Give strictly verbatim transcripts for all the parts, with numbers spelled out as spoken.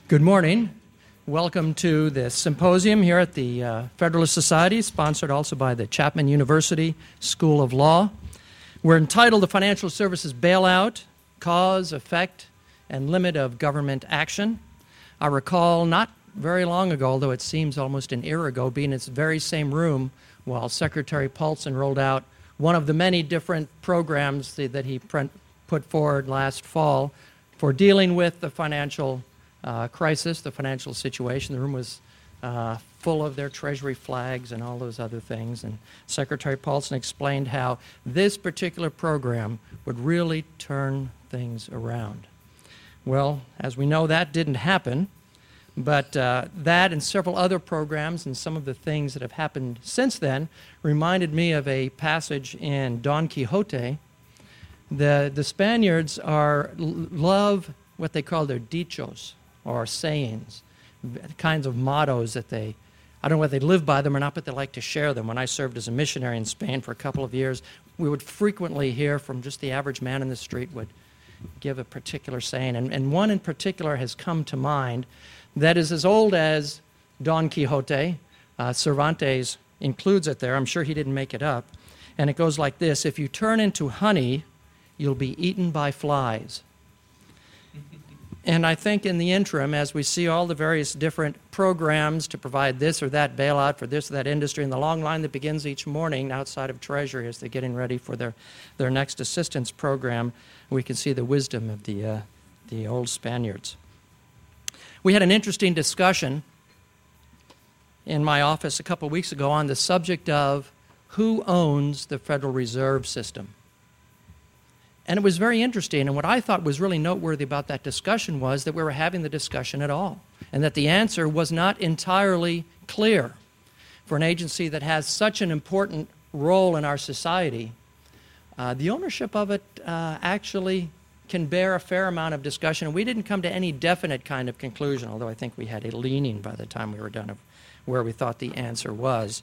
Good morning. Welcome to this symposium here at the uh, Federalist Society, sponsored also by the Chapman University School of Law. We're entitled The Financial Services Bailout, Cause, Effect, and Limit of Government Action. I recall not very long ago, although it seems almost an era ago, being in this very same room while Secretary Paulson rolled out one of the many different programs that he put forward last fall for dealing with the financial Uh, crisis, the financial situation. The room was uh, full of their Treasury flags and all those other things. And Secretary Paulson explained how this particular program would really turn things around. Well, as we know, that didn't happen. But uh, that and several other programs and some of the things that have happened since then reminded me of a passage in Don Quixote. The, the Spaniards are love what they call their dichos, or sayings, kinds of mottos that they, I don't know whether they live by them or not, but they like to share them. When I served as a missionary in Spain for a couple of years, we would frequently hear from just the average man in the street would give a particular saying. And, and one in particular has come to mind that is as old as Don Quixote. Uh, Cervantes includes it there. I'm sure he didn't make it up. And it goes like this: if you turn into honey, you'll be eaten by flies. And I think in the interim, as we see all the various different programs to provide this or that bailout for this or that industry, and the long line that begins each morning outside of Treasury as they're getting ready for their, their next assistance program, we can see the wisdom of the, uh, the old Spaniards. We had an interesting discussion in my office a couple of weeks ago on the subject of who owns the Federal Reserve System. And it was very interesting, and what I thought was really noteworthy about that discussion was that we were having the discussion at all, and that the answer was not entirely clear. For an agency that has such an important role in our society, uh, the ownership of it uh, actually can bear a fair amount of discussion, and we didn't come to any definite kind of conclusion, although I think we had a leaning by the time we were done of where we thought the answer was.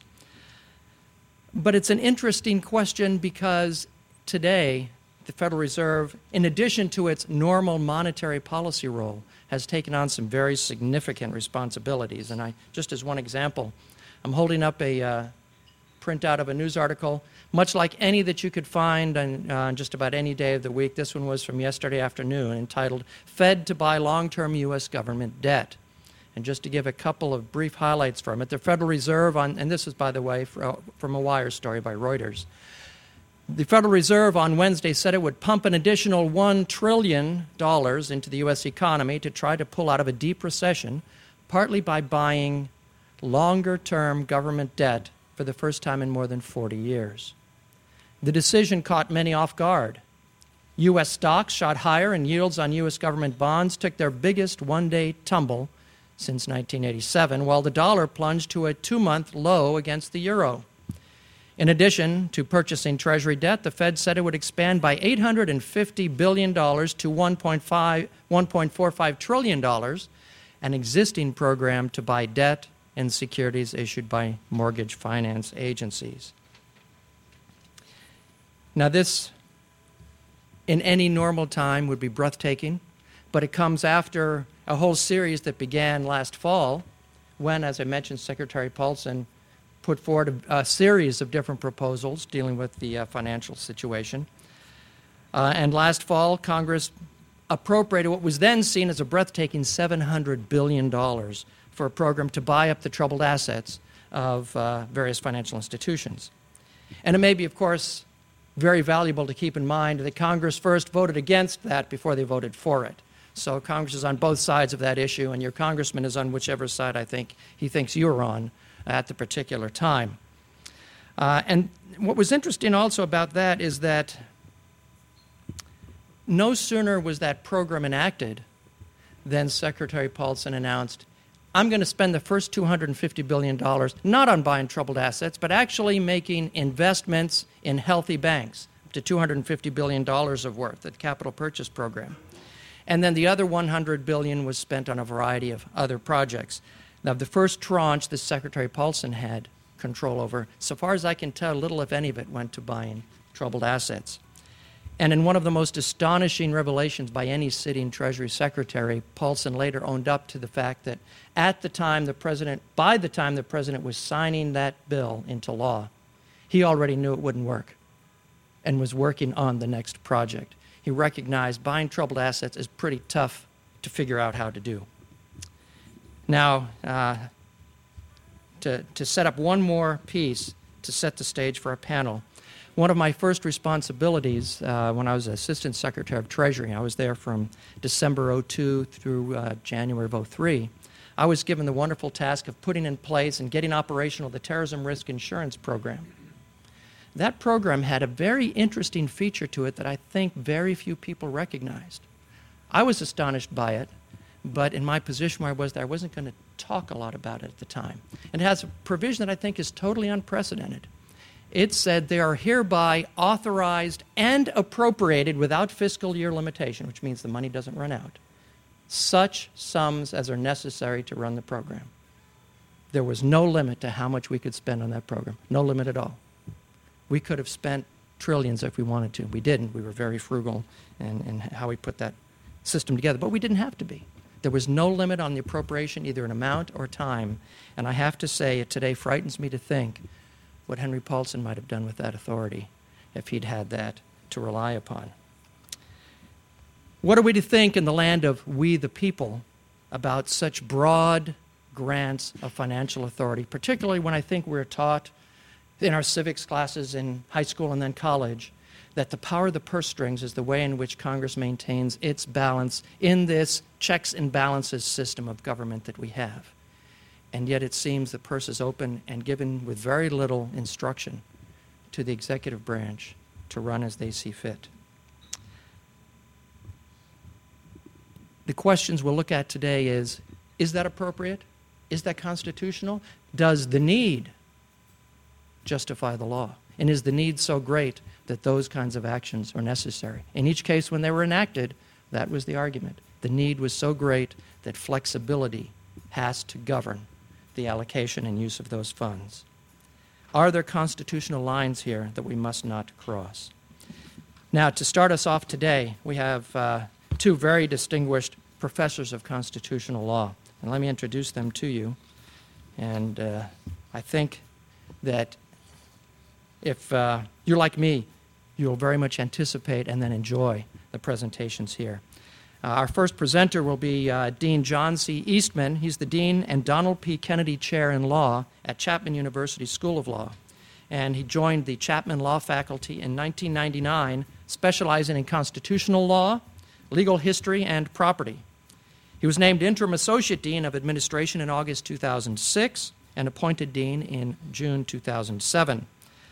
But it's an interesting question because today, the Federal Reserve, in addition to its normal monetary policy role, has taken on some very significant responsibilities. And I, just as one example, I'm holding up a uh, printout of a news article, much like any that you could find on uh, just about any day of the week. This one was from yesterday afternoon, entitled, Fed to Buy Long-Term U S Government Debt. And just to give a couple of brief highlights from it, the Federal Reserve, on, and this is, by the way, for, from a Wire story by Reuters, the Federal Reserve on Wednesday said it would pump an additional one trillion dollars into the U S economy to try to pull out of a deep recession, partly by buying longer-term government debt for the first time in more than forty years. The decision caught many off guard. U S stocks shot higher and yields on U S government bonds took their biggest one-day tumble since nineteen eighty-seven, while the dollar plunged to a two-month low against the euro. In addition to purchasing Treasury debt, the Fed said it would expand by eight hundred fifty billion dollars to one point four five trillion dollars, an existing program to buy debt and securities issued by mortgage finance agencies. Now this, in any normal time, would be breathtaking, but it comes after a whole series that began last fall when, as I mentioned, Secretary Paulson put forward a, a series of different proposals dealing with the uh, financial situation. Uh, and last fall, Congress appropriated what was then seen as a breathtaking seven hundred billion dollars for a program to buy up the troubled assets of uh, various financial institutions. And it may be, of course, very valuable to keep in mind that Congress first voted against that before they voted for it. So Congress is on both sides of that issue, and your congressman is on whichever side I think he thinks you're on at the particular time. Uh, and what was interesting also about that is that no sooner was that program enacted than Secretary Paulson announced, I'm going to spend the first two hundred fifty billion dollars not on buying troubled assets, but actually making investments in healthy banks, up to two hundred fifty billion dollars of worth, the capital purchase program. And then the other one hundred billion dollars was spent on a variety of other projects. Now, the first tranche that Secretary Paulson had control over, so far as I can tell, little, if any of it, went to buying troubled assets. And in one of the most astonishing revelations by any sitting Treasury Secretary, Paulson later owned up to the fact that at the time the president, by the time the president was signing that bill into law, he already knew it wouldn't work and was working on the next project. He recognized buying troubled assets is pretty tough to figure out how to do. Now, uh, to, to set up one more piece to set the stage for our panel, one of my first responsibilities uh, when I was Assistant Secretary of Treasury, I was there from December oh two through uh, January of oh three, I was given the wonderful task of putting in place and getting operational the Terrorism Risk Insurance Program. That program had a very interesting feature to it that I think very few people recognized. I was astonished by it, but in my position where I was there, I wasn't going to talk a lot about it at the time. And it has a provision that I think is totally unprecedented. It said they are hereby authorized and appropriated without fiscal year limitation, which means the money doesn't run out, such sums as are necessary to run the program. There was no limit to how much we could spend on that program, no limit at all. We could have spent trillions if we wanted to. We didn't. We were very frugal in, in how we put that system together, but we didn't have to be. There was no limit on the appropriation, either in amount or time, and I have to say it today frightens me to think what Henry Paulson might have done with that authority if he'd had that to rely upon. What are we to think in the land of we the people about such broad grants of financial authority, particularly when I think we're taught in our civics classes in high school and then college that the power of the purse strings is the way in which Congress maintains its balance in this checks and balances system of government that we have. And yet it seems the purse is open and given with very little instruction to the executive branch to run as they see fit. The questions we'll look at today is, is that appropriate? Is that constitutional? Does the need justify the law? And is the need so great that those kinds of actions are necessary? In each case when they were enacted, that was the argument. The need was so great that flexibility has to govern the allocation and use of those funds. Are there constitutional lines here that we must not cross? Now, to start us off today, we have uh, two very distinguished professors of constitutional law. And let me introduce them to you. And uh, I think that if uh, you're like me, you'll very much anticipate and then enjoy the presentations here. Uh, our first presenter will be uh, Dean John C. Eastman. He's the Dean and Donald P. Kennedy Chair in Law at Chapman University School of Law. And he joined the Chapman Law faculty in nineteen ninety-nine, specializing in constitutional law, legal history, and property. He was named Interim Associate Dean of Administration in August two thousand six and appointed Dean in June two thousand seven.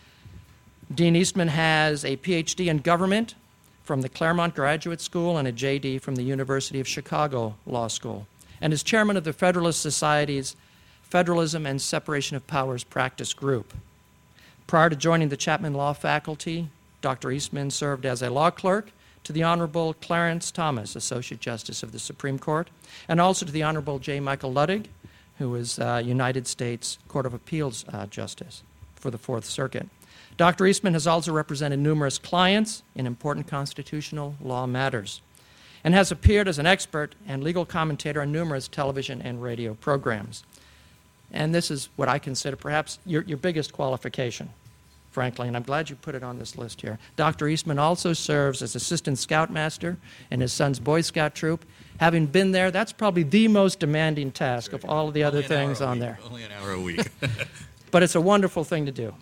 Dean Eastman has a P H D in government from the Claremont Graduate School and a J D from the University of Chicago Law School, and is chairman of the Federalist Society's Federalism and Separation of Powers Practice Group. Prior to joining the Chapman Law faculty, Doctor Eastman served as a law clerk to the Honorable Clarence Thomas, Associate Justice of the Supreme Court, and also to the Honorable J. Michael Luttig, who was uh, United States Court of Appeals uh, Justice for the Fourth Circuit. Doctor Eastman has also represented numerous clients in important constitutional law matters and has appeared as an expert and legal commentator on numerous television and radio programs. And this is what I consider perhaps your, your biggest qualification, frankly, and I'm glad you put it on this list here. Doctor Eastman also serves as Assistant Scoutmaster in his son's Boy Scout troop. Having been there, that's probably the most demanding task of all of the other things on there. Only an hour a week. But it's a wonderful thing to do.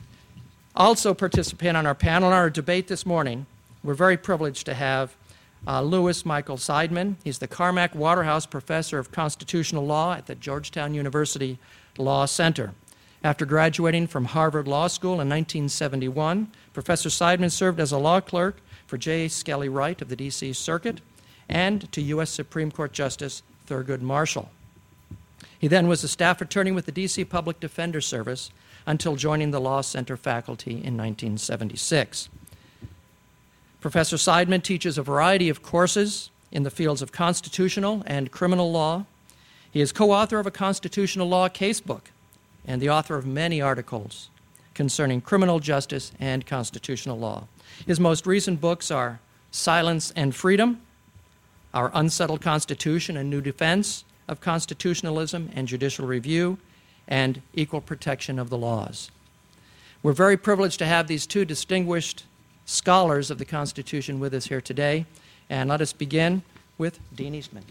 Also participating on our panel in our debate this morning, we're very privileged to have uh, Louis Michael Seidman. He's the Carmack Waterhouse Professor of Constitutional Law at the Georgetown University Law Center. After graduating from Harvard Law School in nineteen seventy-one, Professor Seidman served as a law clerk for J. Skelly Wright of the D C Circuit and to U S Supreme Court Justice Thurgood Marshall. He then was a staff attorney with the D C Public Defender Service until joining the Law Center faculty in nineteen seventy-six. Professor Seidman teaches a variety of courses in the fields of constitutional and criminal law. He is co-author of a constitutional law casebook and the author of many articles concerning criminal justice and constitutional law. His most recent books are Silence and Freedom, Our Unsettled Constitution, A New Defense of Constitutionalism and Judicial Review, and Equal Protection of the Laws. We're very privileged to have these two distinguished scholars of the Constitution with us here today, and let us begin with Dean Eastman.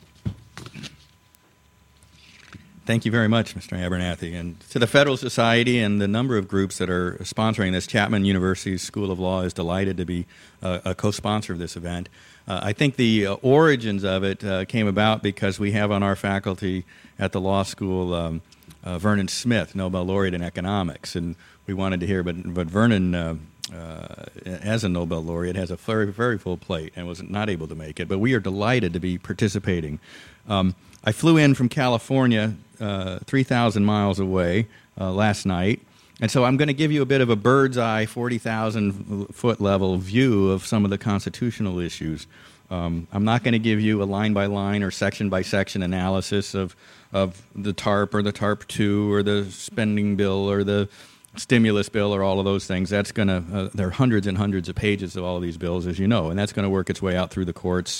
Thank you very much, Mister Abernathy. And to the Federalist Society and the number of groups that are sponsoring this, Chapman University's School of Law is delighted to be uh, a co-sponsor of this event. Uh, I think the uh, origins of it uh, came about because we have on our faculty at the law school um, uh, Vernon Smith, Nobel laureate in economics, and we wanted to hear, but, but Vernon, uh, uh, as a Nobel laureate, has a very, very full plate and was not able to make it, but we are delighted to be participating. Um, I flew in from California uh, three thousand miles away uh, last night, and so I'm going to give you a bit of a bird's eye, forty thousand foot level view of some of the constitutional issues. Um, I'm not going to give you a line-by-line or section-by-section analysis of, of the TARP or the TARP two or the spending bill or the stimulus bill or all of those things. That's going to, uh, there are hundreds and hundreds of pages of all of these bills, as you know, and that's going to work its way out through the courts,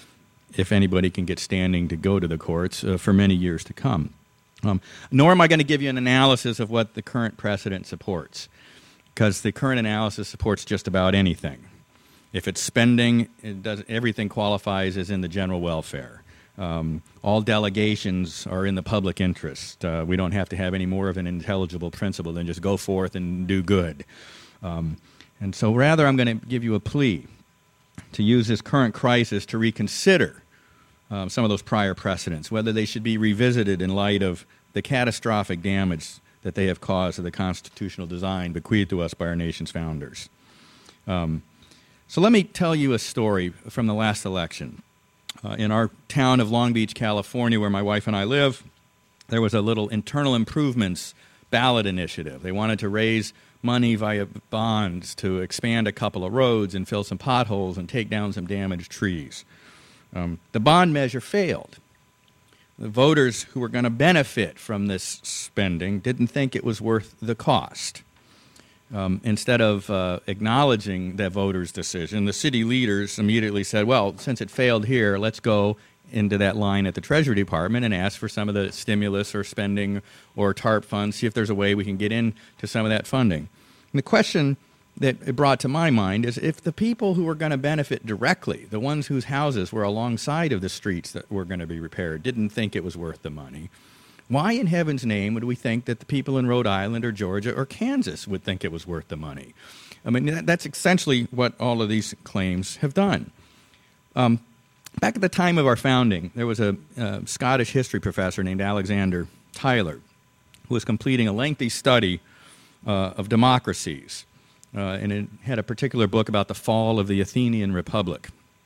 if anybody can get standing to go to the courts, uh, for many years to come. Um, nor am I going to give you an analysis of what the current precedent supports, because the current analysis supports just about anything. If it's spending, it does, everything qualifies as in the general welfare. Um, all delegations are in the public interest. Uh, we don't have to have any more of an intelligible principle than just go forth and do good. Um, and so rather I'm going to give you a plea to use this current crisis to reconsider um, some of those prior precedents, whether they should be revisited in light of the catastrophic damage that they have caused to the constitutional design bequeathed to us by our nation's founders. Um, so let me tell you a story from the last election. Uh, in our town of Long Beach, California, where my wife and I live, there was a little internal improvements ballot initiative. They wanted to raise money via bonds to expand a couple of roads and fill some potholes and take down some damaged trees. Um, the bond measure failed. The voters who were going to benefit from this spending didn't think it was worth the cost. Um, instead of uh, acknowledging that voters' decision, the city leaders immediately said, well, since it failed here, let's go into that line at the Treasury Department and ask for some of the stimulus or spending or TARP funds, see if there's a way we can get into some of that funding. And the question that it brought to my mind is, if the people who were going to benefit directly, the ones whose houses were alongside of the streets that were going to be repaired, didn't think it was worth the money, why in heaven's name would we think that the people in Rhode Island or Georgia or Kansas would think it was worth the money? I mean, that's essentially what all of these claims have done. Um, back at the time of our founding, there was a uh, Scottish history professor named Alexander Tyler who was completing a lengthy study uh, of democracies, uh, and it had a particular book about the fall of the Athenian Republic.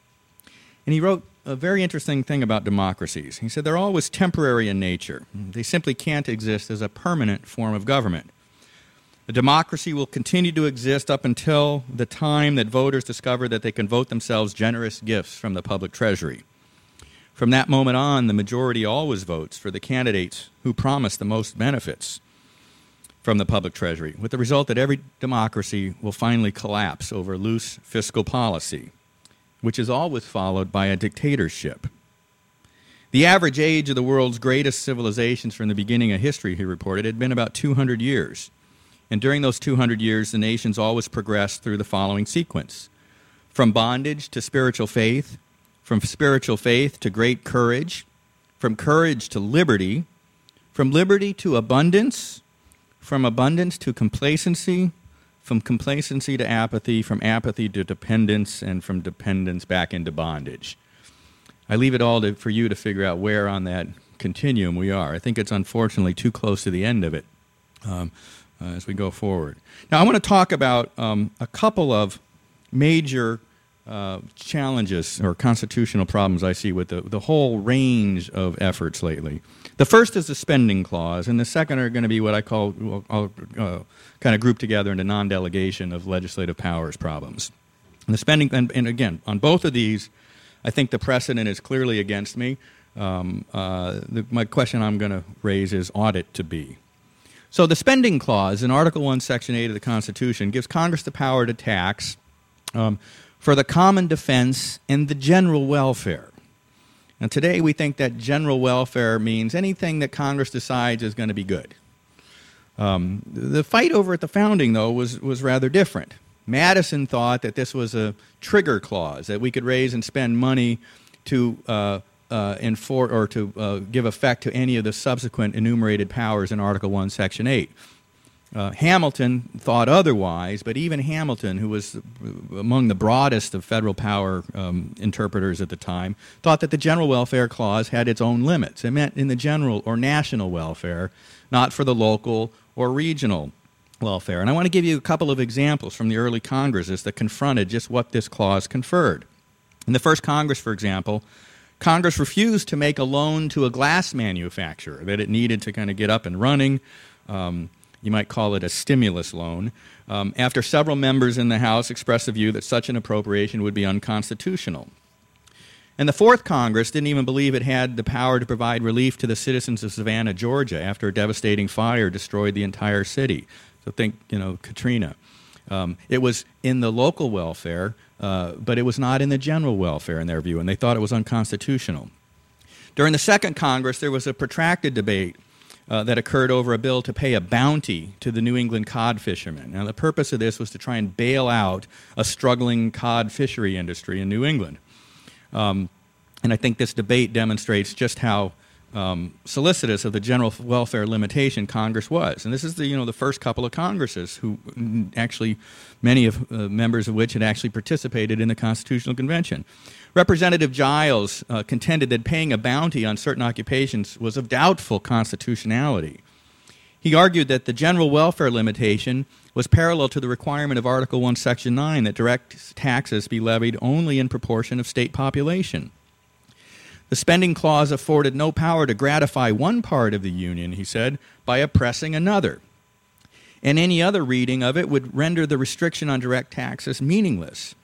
And he wrote a very interesting thing about democracies. He said they're always temporary in nature. They simply can't exist as a permanent form of government. A democracy will continue to exist up until the time that voters discover that they can vote themselves generous gifts from the public treasury. From that moment on, the majority always votes for the candidates who promise the most benefits from the public treasury, with the result that every democracy will finally collapse over loose fiscal policy, which is always followed by a dictatorship. The average age of the world's greatest civilizations from the beginning of history, he reported, had been about two hundred years. And during those two hundred years, the nations always progressed through the following sequence: from bondage to spiritual faith, from spiritual faith to great courage, from courage to liberty, from liberty to abundance, from abundance to complacency, from complacency to apathy, from apathy to dependence, and from dependence back into bondage. I leave it all to, for you to figure out where on that continuum we are. I think it's unfortunately too close to the end of it um, uh, as we go forward. Now, I want to talk about um, a couple of major uh, challenges or constitutional problems I see with the, the whole range of efforts lately. The first is the spending clause, and the second are going to be what I call, I'll uh, kind of group together into non-delegation of legislative powers problems. And the spending, and, and again, on both of these, I think the precedent is clearly against me. Um, uh, the, my question I'm going to raise is, ought it to be? So the spending clause in Article one, Section eight of the Constitution gives Congress the power to tax um, for the common defense and the general welfare. And today we think that general welfare means anything that Congress decides is going to be good. Um, the fight over at the founding, though, was, was rather different. Madison thought that this was a trigger clause, that we could raise and spend money to uh, uh, enforce or to uh, give effect to any of the subsequent enumerated powers in Article one, Section eight. Uh, Hamilton thought otherwise, but even Hamilton, who was among the broadest of federal power um, interpreters at the time, thought that the general welfare clause had its own limits. It meant in the general or national welfare, not for the local or regional welfare. And I want to give you a couple of examples from the early Congresses that confronted just what this clause conferred. In the first Congress, for example, Congress refused to make a loan to a glass manufacturer that it needed to kind of get up and running. Um, You might call it a stimulus loan, um, after several members in the House expressed the view that such an appropriation would be unconstitutional. And the Fourth Congress didn't even believe it had the power to provide relief to the citizens of Savannah, Georgia, after a devastating fire destroyed the entire city. So think, you know, Katrina. Um, it was in the local welfare, uh, but it was not in the general welfare in their view, and they thought it was unconstitutional. During the Second Congress, there was a protracted debate Uh, that occurred over a bill to pay a bounty to the New England cod fishermen. Now, the purpose of this was to try and bail out a struggling cod fishery industry in New England. Um, and I think this debate demonstrates just how um, solicitous of the general welfare limitation Congress was. And this is the, you know, the first couple of Congresses who actually, many of uh, members of which had actually participated in the Constitutional Convention. Representative Giles uh, contended that paying a bounty on certain occupations was of doubtful constitutionality. He argued that the general welfare limitation was parallel to the requirement of Article one, Section nine, that direct taxes be levied only in proportion of state population. The spending clause afforded no power to gratify one part of the Union, he said, by oppressing another. And any other reading of it would render the restriction on direct taxes meaningless.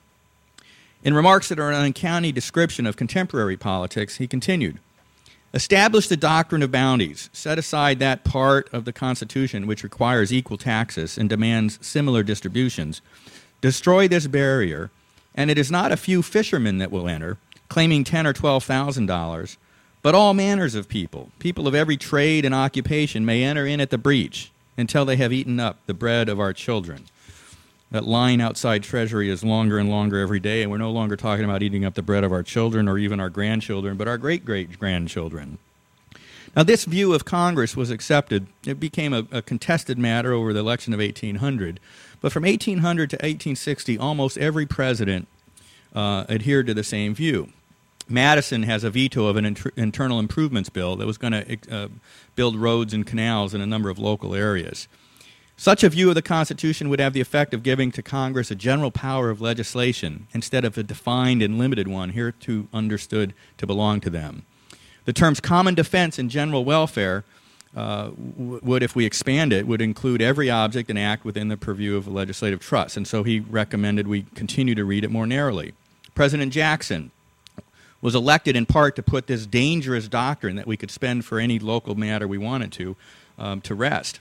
In remarks that are an uncanny description of contemporary politics, he continued, "Establish the doctrine of bounties, set aside that part of the Constitution which requires equal taxes and demands similar distributions, destroy this barrier, and it is not a few fishermen that will enter, claiming ten or twelve thousand dollars, but all manners of people, people of every trade and occupation may enter in at the breach until they have eaten up the bread of our children." That line outside Treasury is longer and longer every day, and we're no longer talking about eating up the bread of our children or even our grandchildren, but our great-great-grandchildren. Now, this view of Congress was accepted. It became a, a contested matter over the election of eighteen hundred. But from eighteen hundred to eighteen sixty, almost every president uh, adhered to the same view. Madison has a veto of an inter- internal improvements bill that was going to uh, build roads and canals in a number of local areas. Such a view of the Constitution would have the effect of giving to Congress a general power of legislation instead of a defined and limited one hereto understood to belong to them. The terms common defense and general welfare uh, w- would, if we expand it, would include every object and act within the purview of a legislative trust, and so he recommended we continue to read it more narrowly. President Jackson was elected in part to put this dangerous doctrine that we could spend for any local matter we wanted to, um, to rest.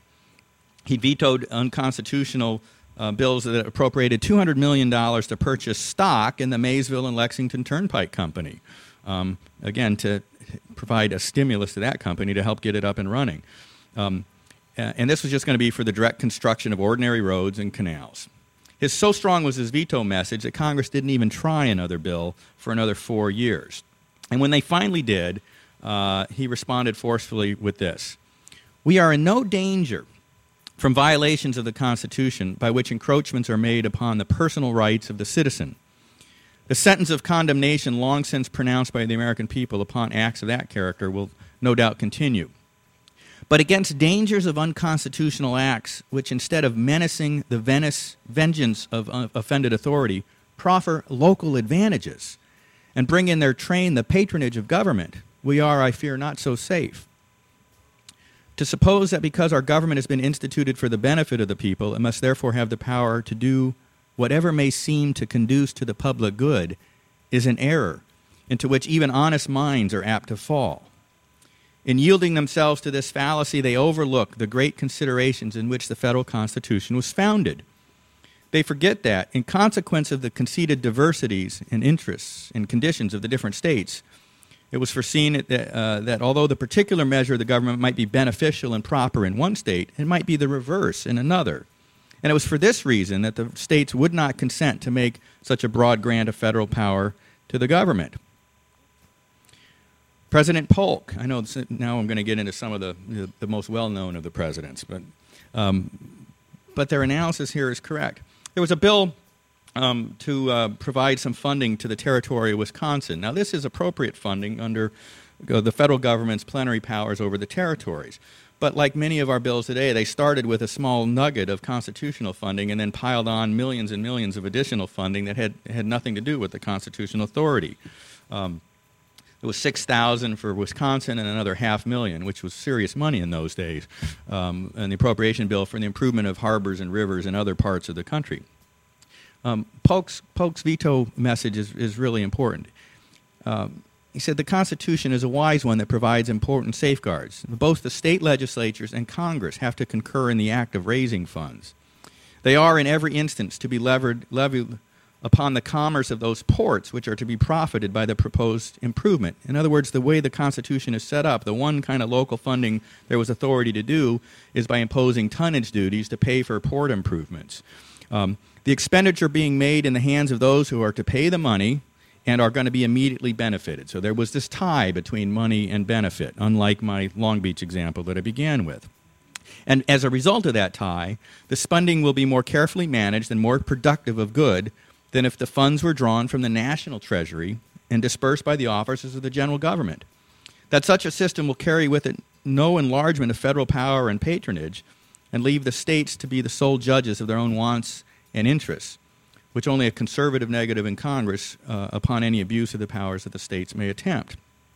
He vetoed unconstitutional uh, bills that appropriated two hundred million dollars to purchase stock in the Maysville and Lexington Turnpike Company, um, again, to provide a stimulus to that company to help get it up and running. Um, and this was just going to be for the direct construction of ordinary roads and canals. His, so strong was his veto message that Congress didn't even try another bill for another four years. And when they finally did, uh, he responded forcefully with this: "We are in no danger from violations of the Constitution by which encroachments are made upon the personal rights of the citizen. The sentence of condemnation long since pronounced by the American people upon acts of that character will no doubt continue. But against dangers of unconstitutional acts which, instead of menacing the venice, vengeance of uh, offended authority, proffer local advantages and bring in their train the patronage of government, we are, I fear, not so safe. To suppose that because our government has been instituted for the benefit of the people, it must therefore have the power to do whatever may seem to conduce to the public good is an error into which even honest minds are apt to fall. In yielding themselves to this fallacy, they overlook the great considerations in which the federal Constitution was founded. They forget that, in consequence of the conceded diversities and interests and conditions of the different states, it was foreseen that, uh, that although the particular measure of the government might be beneficial and proper in one state, it might be the reverse in another. And it was for this reason that the states would not consent to make such a broad grant of federal power to the government. President Polk, I know this, now I'm going to get into some of the, the, the most well-known of the presidents, but, um, but their analysis here is correct. There was a bill um, to uh, provide some funding to the territory of Wisconsin. Now, this is appropriate funding under uh, the federal government's plenary powers over the territories. But like many of our bills today, they started with a small nugget of constitutional funding and then piled on millions and millions of additional funding that had, had nothing to do with the constitutional authority. Um, It was six thousand dollars for Wisconsin and another half million, which was serious money in those days, um, and the appropriation bill for the improvement of harbors and rivers in other parts of the country. Um, Polk's, Polk's veto message is, is really important. Um, he said the Constitution is a wise one that provides important safeguards. Both the state legislatures and Congress have to concur in the act of raising funds. They are, in every instance, to be levered, levied upon the commerce of those ports which are to be profited by the proposed improvement. In other words, the way the Constitution is set up, the one kind of local funding there was authority to do is by imposing tonnage duties to pay for port improvements. Um, the expenditure being made in the hands of those who are to pay the money and are going to be immediately benefited. So there was this tie between money and benefit, unlike my Long Beach example that I began with. And as a result of that tie, the spending will be more carefully managed and more productive of good than if the funds were drawn from the national treasury and dispersed by the officers of the general government. That such a system will carry with it no enlargement of federal power and patronage and leave the states to be the sole judges of their own wants and interess, which only a conservative negative in Congress uh, upon any abuse of the powers that the states may attempt.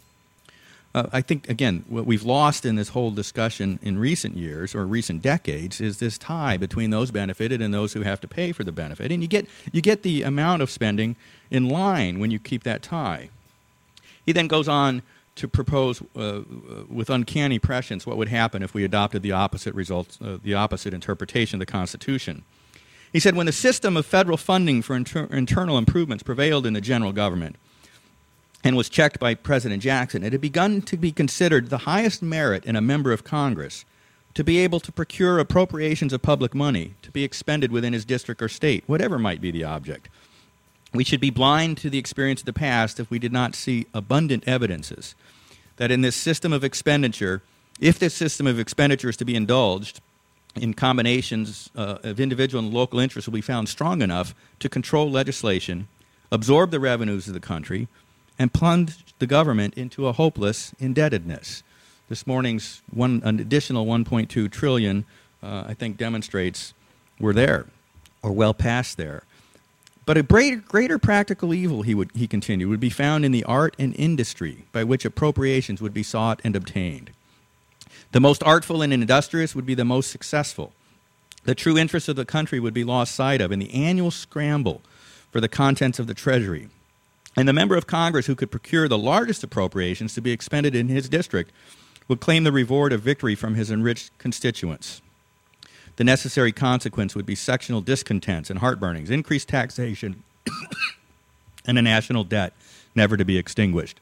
Uh, I think, again, what we've lost in this whole discussion in recent years or recent decades is this tie between those benefited and those who have to pay for the benefit. And you get, you get the amount of spending in line when you keep that tie. He then goes on to propose uh, with uncanny prescience what would happen if we adopted the opposite results, uh, the opposite interpretation of the Constitution. He said, when the system of federal funding for inter- internal improvements prevailed in the general government, and was checked by President Jackson, it had begun to be considered the highest merit in a member of Congress to be able to procure appropriations of public money to be expended within his district or state, whatever might be the object. We should be blind to the experience of the past if we did not see abundant evidences that in this system of expenditure, if this system of expenditure is to be indulged in combinations uh, of individual and local interests, will be found strong enough to control legislation, absorb the revenues of the country, and plunged the government into a hopeless indebtedness. This morning's one, an additional one point two trillion dollars, uh, I think, demonstrates we're there, or well past there. But a greater, greater practical evil, he would he continued, would be found in the art and industry by which appropriations would be sought and obtained. The most artful and industrious would be the most successful. The true interests of the country would be lost sight of in the annual scramble for the contents of the Treasury. And the member of Congress who could procure the largest appropriations to be expended in his district would claim the reward of victory from his enriched constituents. The necessary consequence would be sectional discontents and heartburnings, increased taxation, and a national debt never to be extinguished.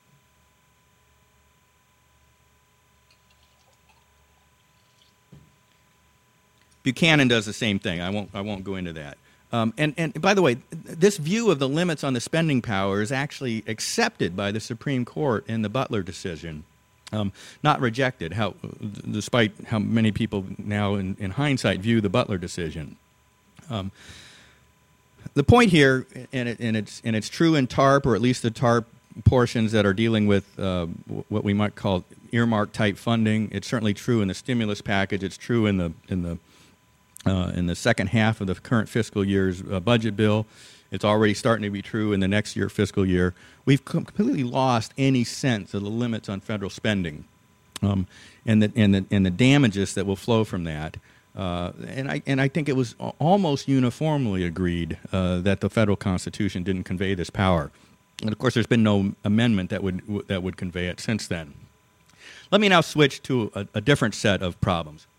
Buchanan does the same thing. I won't, I won't go into that. Um, and, and by the way, this view of the limits on the spending power is actually accepted by the Supreme Court in the Butler decision, um, not rejected, how, despite how many people now in, in hindsight view the Butler decision. Um, the point here, and, it, and, it's, and it's true in TARP, or at least the TARP portions that are dealing with uh, what we might call earmark-type funding. It's certainly true in the stimulus package. It's true in the in the Uh, in the second half of the current fiscal year's uh, budget bill. It's already starting to be true in the next year fiscal year. We've completely lost any sense of the limits on federal spending um, and, the, and, the, and the damages that will flow from that. Uh, and, I, and I think it was almost uniformly agreed uh, that the federal Constitution didn't convey this power. And, of course, there's been no amendment that would, that would convey it since then. Let me now switch to a, a different set of problems.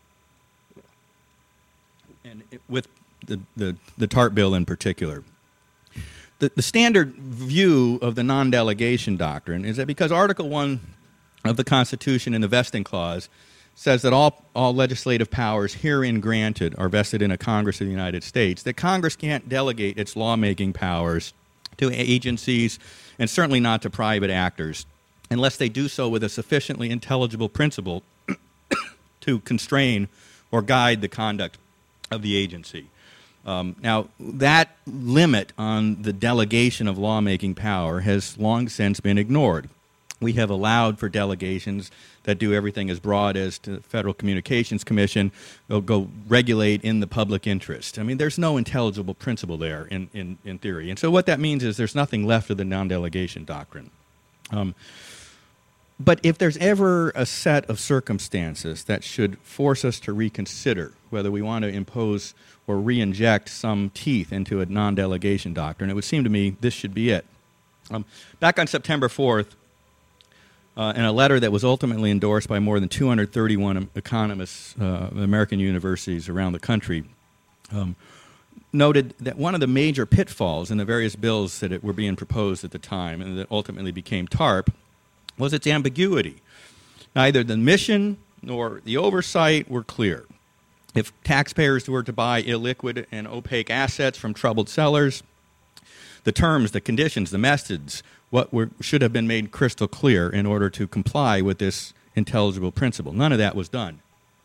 And it, with the, the, the TARP bill in particular. The, the standard view of the non-delegation doctrine is that because Article one of the Constitution in the vesting clause says that all, all legislative powers herein granted are vested in a Congress of the United States, that Congress can't delegate its lawmaking powers to agencies and certainly not to private actors unless they do so with a sufficiently intelligible principle to constrain or guide the conduct of the agency. Um, now, that limit on the delegation of lawmaking power has long since been ignored. We have allowed for delegations that do everything as broad as the Federal Communications Commission. They'll go regulate in the public interest. I mean, there's no intelligible principle there in, in, in theory. And so what that means is there's nothing left of the non-delegation doctrine. Um, but if there's ever a set of circumstances that should force us to reconsider whether we want to impose or re-inject some teeth into a non-delegation doctrine, it would seem to me this should be it. Um, back on September fourth, Uh, in a letter that was ultimately endorsed by more than two hundred thirty-one economists uh, of American universities around the country, um, noted that one of the major pitfalls in the various bills that it were being proposed at the time and that ultimately became TARP was its ambiguity. Neither the mission nor the oversight were clear. If taxpayers were to buy illiquid and opaque assets from troubled sellers, the terms, the conditions, the methods, what were, should have been made crystal clear in order to comply with this intelligible principle. None of that was done.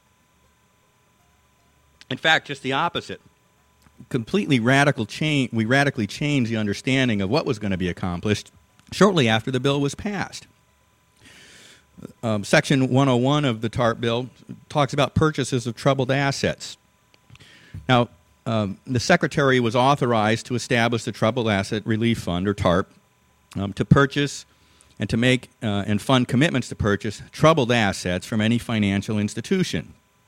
In fact, just the opposite. Completely radical change. We radically changed the understanding of what was going to be accomplished shortly after the bill was passed. Um, Section one oh one of the TARP bill talks about purchases of troubled assets. Now, um, the Secretary was authorized to establish the Troubled Asset Relief Fund, or TARP, Um, to purchase and to make uh, and fund commitments to purchase troubled assets from any financial institution.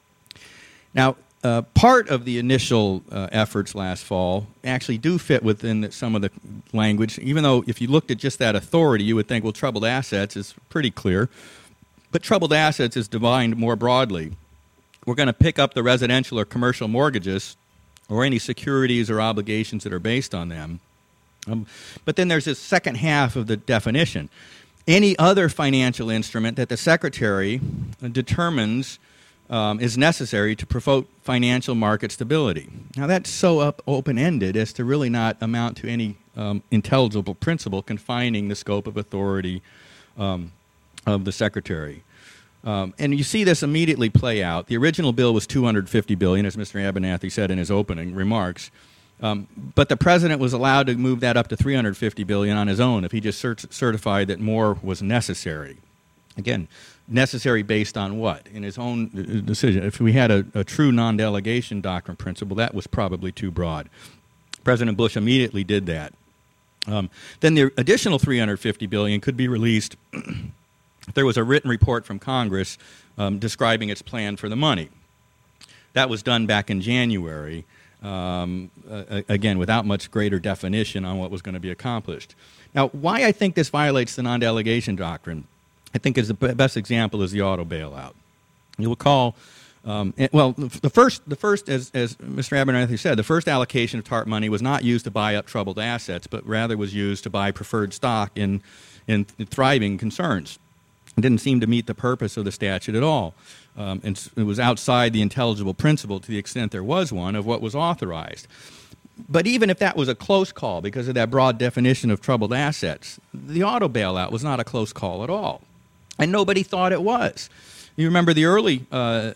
Now, uh, part of the initial uh, efforts last fall actually do fit within the, some of the language, even though if you looked at just that authority, you would think, well, troubled assets is pretty clear. But troubled assets is defined more broadly. We're going to pick up the residential or commercial mortgages or any securities or obligations that are based on them. Um, but then there's this second half of the definition. Any other financial instrument that the Secretary determines um, is necessary to promote financial market stability. Now, that's so up open-ended as to really not amount to any um, intelligible principle confining the scope of authority um, of the Secretary. Um, and you see this immediately play out. The original bill was two hundred fifty billion dollars, as Mister Abernathy said in his opening remarks. Um, but the president was allowed to move that up to three hundred fifty billion dollars on his own if he just cert- certified that more was necessary. Again, necessary based on what? In his own decision. If we had a, a true non-delegation doctrine principle, that was probably too broad. President Bush immediately did that. Um, then the additional three hundred fifty billion dollars could be released if there was a written report from Congress um, describing its plan for the money. That was done back in January. Um, uh, again, without much greater definition on what was going to be accomplished. Now, why I think this violates the non-delegation doctrine, I think is the b- best example is the auto bailout. You'll recall, um, it, well, the first, the first, as, as Mister Abernathy said, the first allocation of TARP money was not used to buy up troubled assets, but rather was used to buy preferred stock in, in thriving concerns. It didn't seem to meet the purpose of the statute at all. Um, and it was outside the intelligible principle, to the extent there was one, of what was authorized. But even if that was a close call because of that broad definition of troubled assets, the auto bailout was not a close call at all. And nobody thought it was. You remember the early uh,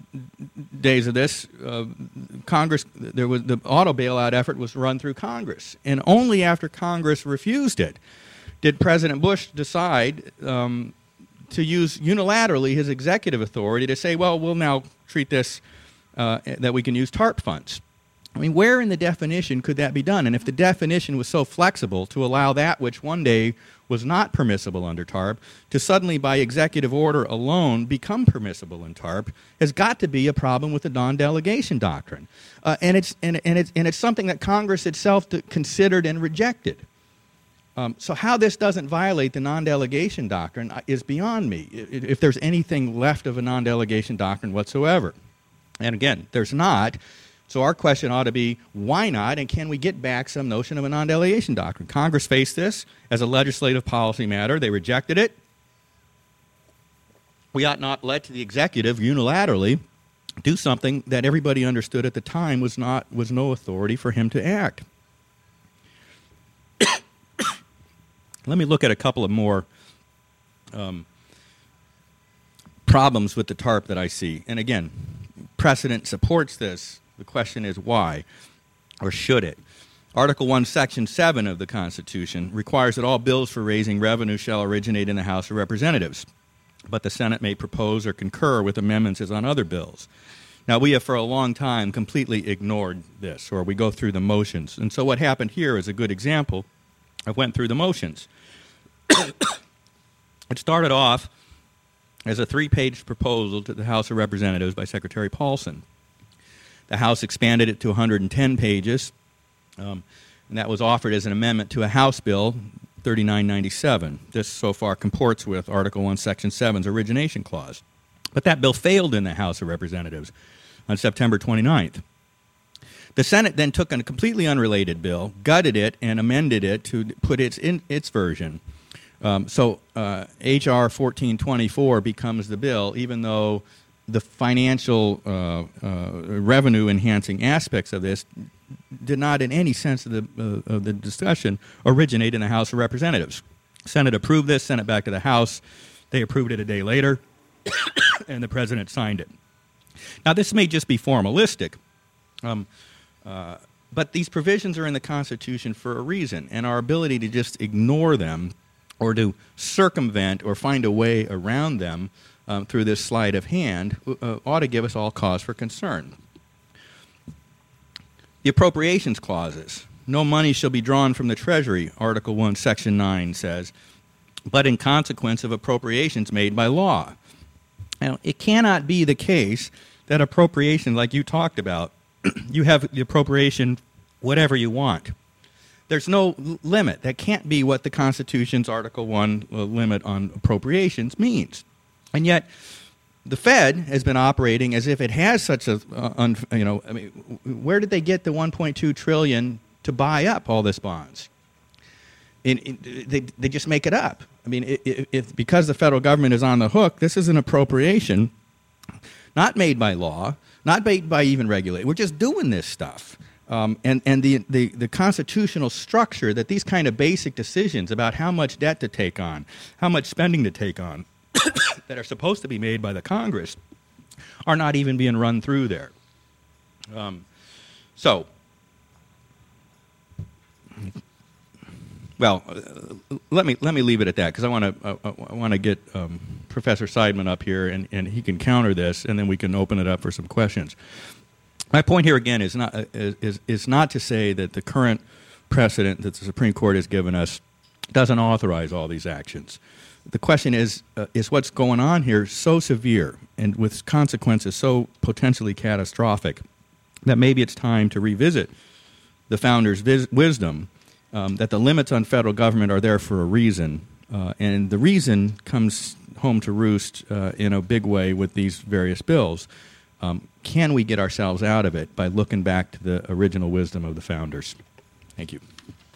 days of this, uh, Congress, there was the auto bailout effort was run through Congress. And only after Congress refused it did President Bush decide um, to use unilaterally his executive authority to say, well, we'll now treat this, uh, that we can use TARP funds. I mean, where in the definition could that be done? And if the definition was so flexible to allow that which one day was not permissible under TARP to suddenly by executive order alone become permissible in TARP, has got to be a problem with the non-delegation doctrine. Uh, and, it's, and, and, it's, and it's something that Congress itself considered and rejected. Um, so how this doesn't violate the non-delegation doctrine is beyond me, if there's anything left of a non-delegation doctrine whatsoever. And again, there's not. So our question ought to be, why not, and can we get back some notion of a non-delegation doctrine? Congress faced this as a legislative policy matter. They rejected it. We ought not let the executive unilaterally do something that everybody understood at the time was not was no authority for him to act. Let me look at a couple of more um, problems with the TARP that I see. And again, precedent supports this. The question is why, or should it? Article one, Section seven of the Constitution requires that all bills for raising revenue shall originate in the House of Representatives, but the Senate may propose or concur with amendments as on other bills. Now, we have for a long time completely ignored this, or we go through the motions. And so what happened here is a good example. I went through the motions. It started off as a three-page proposal to the House of Representatives by Secretary Paulson. The House expanded it to one hundred ten pages, um, and that was offered as an amendment to a House bill, thirty-nine ninety-seven. This so far comports with Article one, Section seven's origination clause. But that bill failed in the House of Representatives on September twenty-ninth. The Senate then took a completely unrelated bill, gutted it, and amended it to put its in its version. Um, so uh, H R fourteen twenty-four becomes the bill, even though the financial uh, uh, revenue-enhancing aspects of this did not, in any sense of the uh, of the discussion, originate in the House of Representatives. Senate approved this, sent it back to the House. They approved it a day later, and the President signed it. Now, this may just be formalistic. Um, Uh, but these provisions are in the Constitution for a reason, and our ability to just ignore them or to circumvent or find a way around them um, through this sleight of hand uh, ought to give us all cause for concern. The appropriations clauses. No money shall be drawn from the Treasury, Article one, Section nine says, but in consequence of appropriations made by law. Now, it cannot be the case that appropriations, like you talked about, you have the appropriation whatever you want. There's no l- limit. That can't be what the Constitution's Article one uh, limit on appropriations means. And yet, the Fed has been operating as if it has such a, uh, un, you know, I mean, where did they get the one point two trillion dollars to buy up all this bonds? In, in, they, they just make it up. I mean, if, if because the federal government is on the hook, this is an appropriation not made by law, not made by even regulate. We're just doing this stuff. Um, and and the, the, the constitutional structure that these kind of basic decisions about how much debt to take on, how much spending to take on, that are supposed to be made by the Congress, are not even being run through there. Um, so, well, uh, let me let me leave it at that, because I want to uh, I want to get um, Professor Seidman up here, and, and he can counter this, and then we can open it up for some questions. My point here again is not uh, is is not to say that the current precedent that the Supreme Court has given us doesn't authorize all these actions. The question is uh, is what's going on here so severe and with consequences so potentially catastrophic that maybe it's time to revisit the founders' vis- wisdom. Um, that the limits on federal government are there for a reason, uh, and the reason comes home to roost uh, in a big way with these various bills. Um, can we get ourselves out of it by looking back to the original wisdom of the founders? Thank you.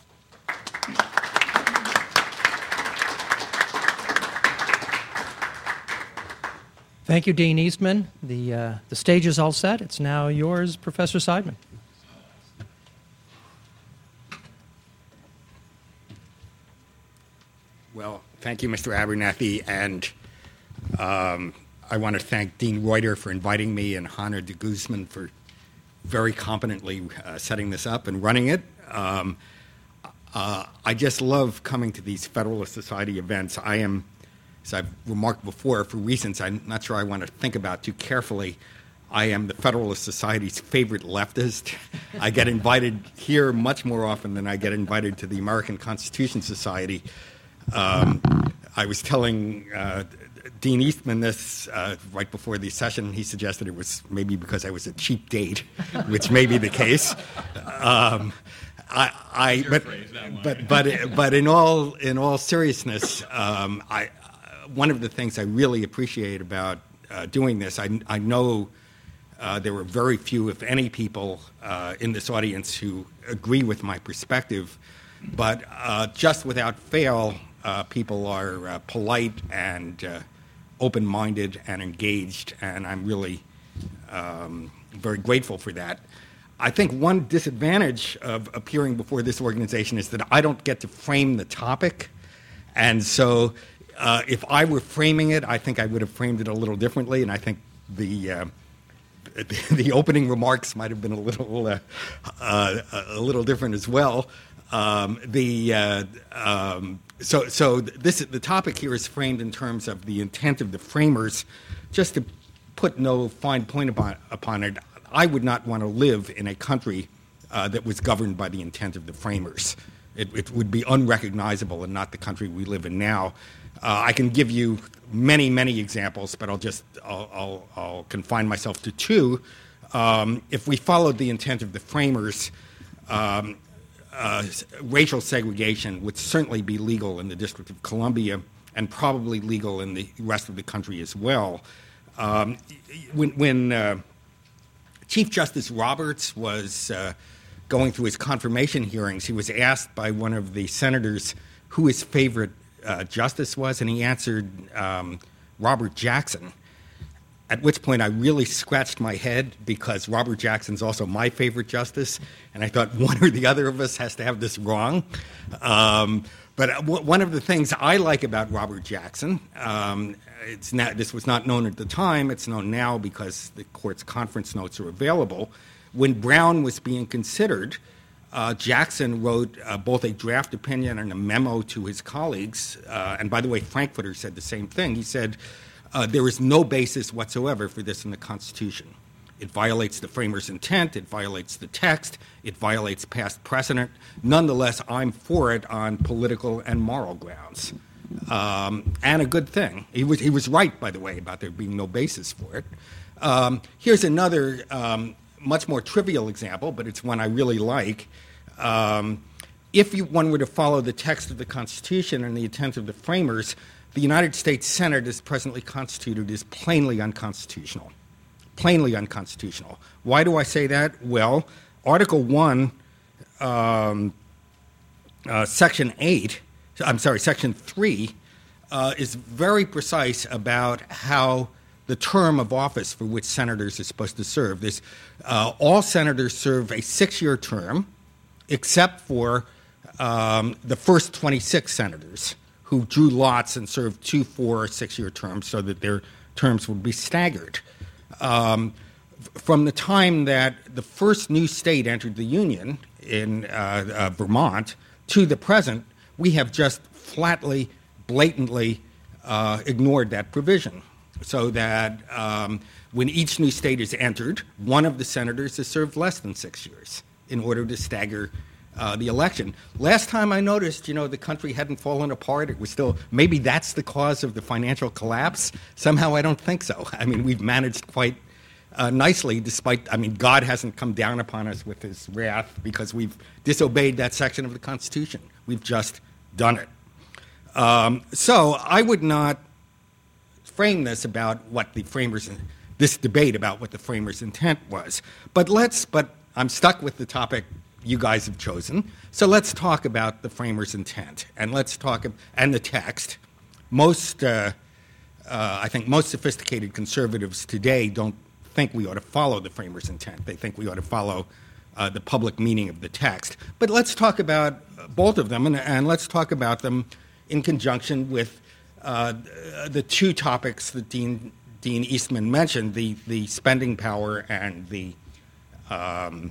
Thank you, Dean Eastman. The, uh, the stage is all set. It's now yours, Professor Seidman. Well, thank you, Mister Abernathy, and um, I want to thank Dean Reuter for inviting me and Hanna de Guzman for very competently uh, setting this up and running it. Um, uh, I just love coming to these Federalist Society events. I am, as I've remarked before, for reasons I'm not sure I want to think about too carefully, I am the Federalist Society's favorite leftist. I get invited here much more often than I get invited to the American Constitution Society. Um, I was telling uh, Dean Eastman this uh, right before the session. He suggested it was maybe because I was a cheap date, which may be the case. Um, I, I but, phrase, that but but but in all in all seriousness, um, I one of the things I really appreciate about uh, doing this, I I know uh, there were very few, if any, people uh, in this audience who agree with my perspective, but uh, just without fail, uh, people are uh, polite and uh, open-minded and engaged, and I'm really um, very grateful for that. I think one disadvantage of appearing before this organization is that I don't get to frame the topic. And so uh, if I were framing it, I think I would have framed it a little differently. And I think the uh, the opening remarks might have been a little uh, uh, a little different as well. Um, the uh, um, so so this the topic here is framed in terms of the intent of the framers. Just to put no fine point upon upon it, I would not want to live in a country uh, that was governed by the intent of the framers. It, it would be unrecognizable and not the country we live in now. Uh, I can give you many, many examples, but I'll just I'll, I'll, I'll confine myself to two. Um, if we followed the intent of the framers, um, uh, racial segregation would certainly be legal in the District of Columbia and probably legal in the rest of the country as well. Um, when when uh, Chief Justice Roberts was uh, going through his confirmation hearings, he was asked by one of the senators who his favorite uh, justice was, and he answered um, Robert Jackson, at which point I really scratched my head because Robert Jackson's also my favorite justice, and I thought one or the other of us has to have this wrong. Um, but w- one of the things I like about Robert Jackson, um, it's not, this was not known at the time, it's known now because the court's conference notes are available. When Brown was being considered, uh, Jackson wrote uh, both a draft opinion and a memo to his colleagues. Uh, and by the way, Frankfurter said the same thing. He said, uh, there is no basis whatsoever for this in the Constitution. It violates the framers' intent, it violates the text, it violates past precedent. Nonetheless, I'm for it on political and moral grounds. Um, and a good thing. He was, he was right, by the way, about there being no basis for it. Um, here's another um, much more trivial example, but it's one I really like. Um, if you, one were to follow the text of the Constitution and the intent of the framers, the United States Senate as presently constituted is plainly unconstitutional. Plainly unconstitutional. Why do I say that? Well, Article one, um, uh, Section eight, I'm sorry, Section three, uh, is very precise about how the term of office for which senators are supposed to serve. This, uh, all senators serve a six-year term, except for um, the first twenty-six senators who drew lots and served two, four, six-year terms so that their terms would be staggered. Um, from the time that the first new state entered the Union in uh, uh, Vermont to the present, we have just flatly, blatantly uh, ignored that provision. So that um, when each new state is entered, one of the senators has served less than six years in order to stagger uh, the election. Last time I noticed, you know, the country hadn't fallen apart. It was still, maybe that's the cause of the financial collapse. Somehow I don't think so. I mean, we've managed quite uh, nicely despite, I mean, God hasn't come down upon us with his wrath because we've disobeyed that section of the Constitution. We've just done it. Um, so I would not frame this about what the framers, this debate about what the framers' intent was. But let's, but I'm stuck with the topic you guys have chosen. So let's talk about the framers' intent, and let's talk, and the text. Most, uh, uh, I think most sophisticated conservatives today don't think we ought to follow the framers' intent. They think we ought to follow uh, the public meaning of the text. But let's talk about both of them, and, and let's talk about them in conjunction with uh, the two topics that Dean, Dean Eastman mentioned, the, the spending power and the um,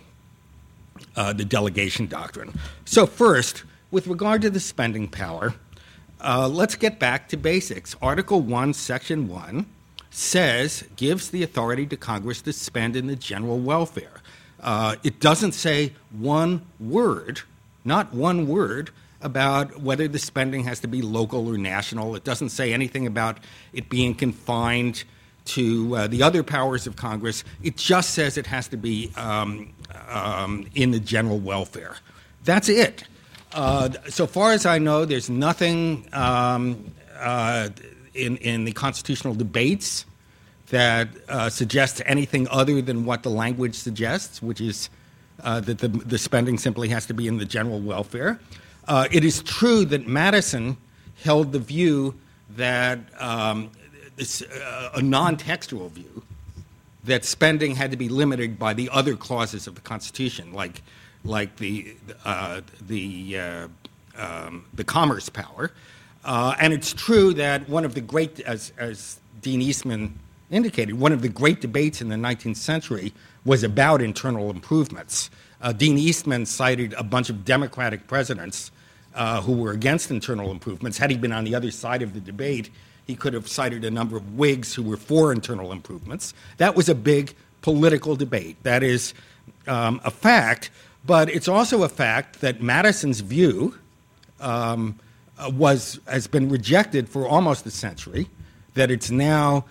Uh, the delegation doctrine. So first, with regard to the spending power, uh, let's get back to basics. Article one, Section one says, gives the authority to Congress to spend in the general welfare. Uh, it doesn't say one word, not one word, about whether the spending has to be local or national. It doesn't say anything about it being confined to uh, the other powers of Congress. It just says it has to be um, um, in the general welfare. That's it. Uh, so far as I know, there's nothing um, uh, in, in the constitutional debates that uh, suggests anything other than what the language suggests, which is uh, that the, the spending simply has to be in the general welfare. Uh, it is true that Madison held the view that um, this, uh, a non-textual view, that spending had to be limited by the other clauses of the Constitution, like like the uh, the uh, um, the commerce power. Uh, and it's true that one of the great, as as Dean Eastman indicated, one of the great debates in the nineteenth century was about internal improvements. Uh, Dean Eastman cited a bunch of Democratic presidents uh, who were against internal improvements. Had he been on the other side of the debate, he could have cited a number of Whigs who were for internal improvements. That was a big political debate. That is um, a fact, but it's also a fact that Madison's view um, uh, was has been rejected for almost a century, that it's now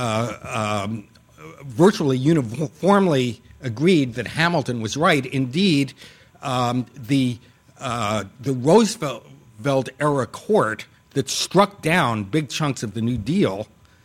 uh, um, virtually uniformly agreed that Hamilton was right. Indeed, um, the uh, the Roosevelt-era court that struck down big chunks of the New Deal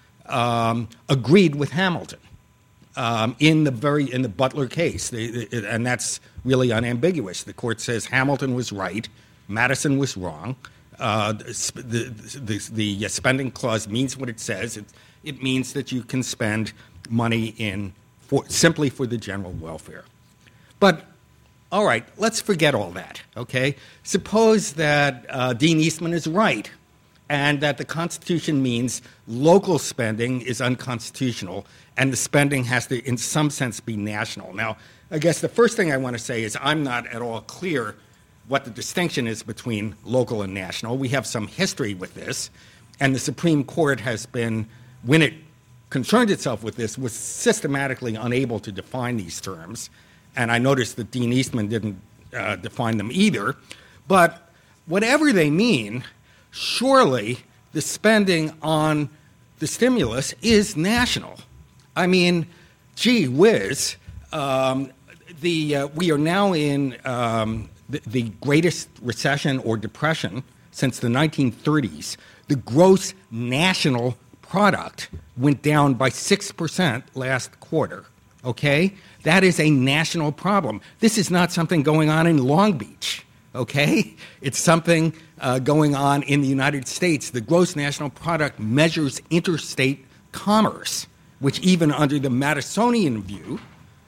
um, agreed with Hamilton um, in the very in the Butler case, they, they, and that's really unambiguous. The court says Hamilton was right, Madison was wrong. Uh, the, the, the spending clause means what it says. It, it means that you can spend money in for, simply for the general welfare. But all right, let's forget all that. Okay, suppose that uh, Dean Eastman is right, and that the Constitution means local spending is unconstitutional, and the spending has to, in some sense, be national. Now, I guess the first thing I want to say is I'm not at all clear what the distinction is between local and national. We have some history with this, and the Supreme Court has been, when it concerned itself with this, was systematically unable to define these terms. And I noticed that Dean Eastman didn't uh, define them either. But whatever they mean, surely the spending on the stimulus is national. I mean, gee whiz, um, the uh, we are now in um, the, the greatest recession or depression since the nineteen thirties. The gross national product went down by six percent last quarter, okay? That is a national problem. This is not something going on in Long Beach, okay? It's something uh, going on in the United States. The gross national product measures interstate commerce, which even under the Madisonian view,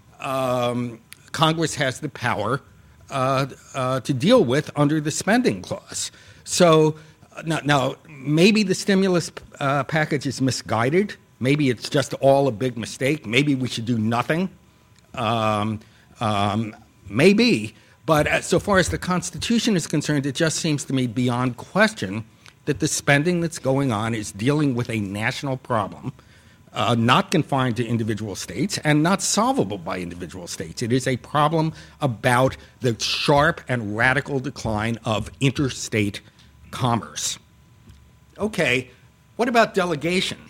um, Congress has the power uh, uh, to deal with under the spending clause. So uh, now, now, maybe the stimulus uh, package is misguided. Maybe it's just all a big mistake. Maybe we should do nothing. Um, um, maybe. But as, so far as the Constitution is concerned, it just seems to me beyond question that the spending that's going on is dealing with a national problem, uh, not confined to individual states and not solvable by individual states. It is a problem about the sharp and radical decline of interstate commerce. Okay, what about delegation?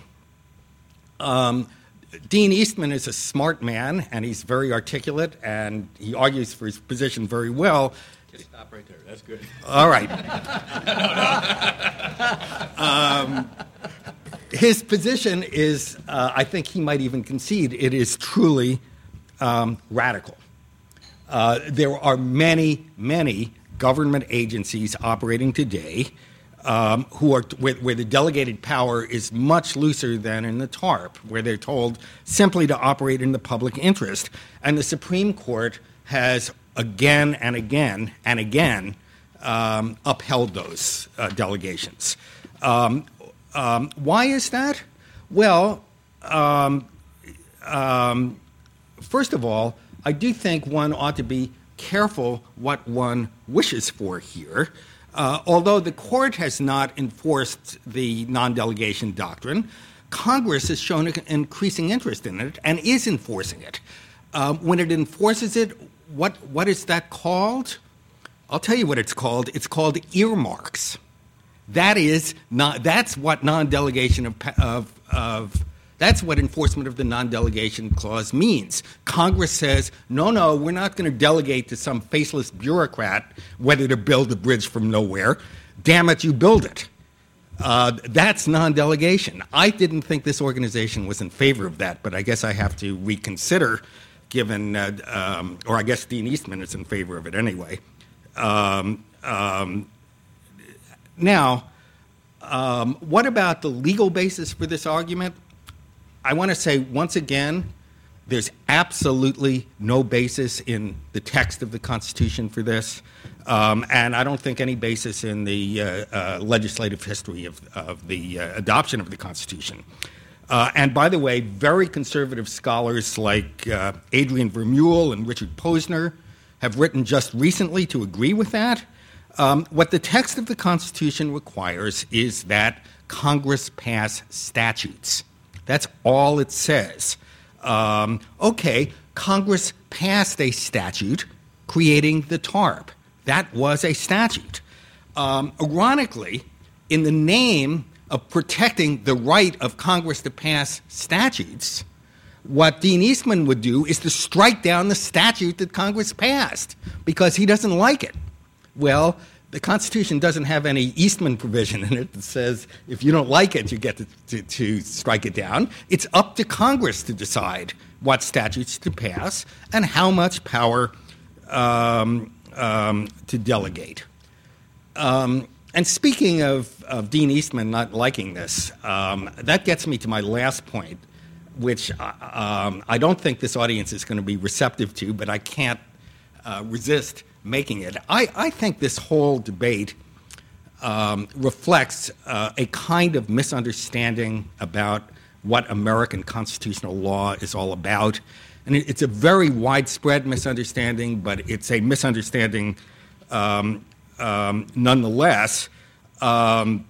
Um, Dean Eastman is a smart man, and he's very articulate, and he argues for his position very well. Just stop right there. That's good. All right. um, his position is, uh, I think he might even concede, it is truly um, radical. Uh, there are many, many government agencies operating today Um, who are where, where the delegated power is much looser than in the TARP, where they're told simply to operate in the public interest. And the Supreme Court has again and again and again um, upheld those uh, delegations. Um, um, why is that? Well, um, um, first of all, I do think one ought to be careful what one wishes for here. Uh, although the court has not enforced the non-delegation doctrine, Congress has shown an increasing interest in it and is enforcing it. Um, when it enforces it, what what is that called? I'll tell you what it's called. It's called earmarks. That is not. That's what non-delegation of of, of That's what enforcement of the non-delegation clause means. Congress says, no, no, we're not going to delegate to some faceless bureaucrat whether to build a bridge from nowhere. Damn it, you build it. Uh, that's non-delegation. I didn't think this organization was in favor of that, but I guess I have to reconsider, given, uh, um, or I guess Dean Eastman is in favor of it anyway. Um, um, now, um, what about the legal basis for this argument? I want to say once again, there's absolutely no basis in the text of the Constitution for this, um, and I don't think any basis in the uh, uh, legislative history of, of the uh, adoption of the Constitution. Uh, and by the way, very conservative scholars like uh, Adrian Vermeule and Richard Posner have written just recently to agree with that. Um, what the text of the Constitution requires is that Congress pass statutes. That's all it says. Um, okay, Congress passed a statute creating the TARP. That was a statute. Um, ironically, in the name of protecting the right of Congress to pass statutes, what Dean Eastman would do is to strike down the statute that Congress passed because he doesn't like it. Well, the Constitution doesn't have any Eastman provision in it that says if you don't like it, you get to, to, to strike it down. It's up to Congress to decide what statutes to pass and how much power um, um, to delegate. Um, and speaking of, of Dean Eastman not liking this, um, that gets me to my last point, which uh, um, I don't think this audience is going to be receptive to, but I can't uh, resist making it. I, I think this whole debate um, reflects uh, a kind of misunderstanding about what American constitutional law is all about. And it, it's a very widespread misunderstanding, but it's a misunderstanding um, um, nonetheless. Um,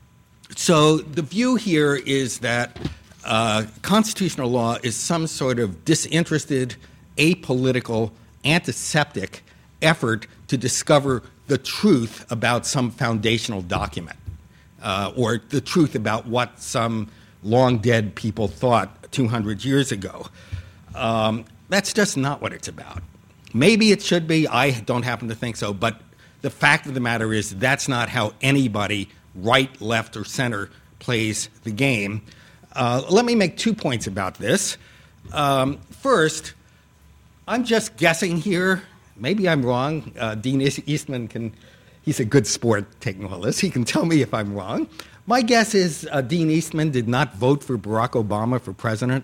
so the view here is that uh, constitutional law is some sort of disinterested, apolitical, antiseptic effort to discover the truth about some foundational document uh, or the truth about what some long-dead people thought two hundred years ago. Um, that's just not what it's about. Maybe it should be. I don't happen to think so. But the fact of the matter is that's not how anybody, right, left, or center, plays the game. Uh, let me make two points about this. Um, first, I'm just guessing here. Maybe I'm wrong. Uh, Dean Eastman can, he's a good sport taking all this. He can tell me if I'm wrong. My guess is uh, Dean Eastman did not vote for Barack Obama for president.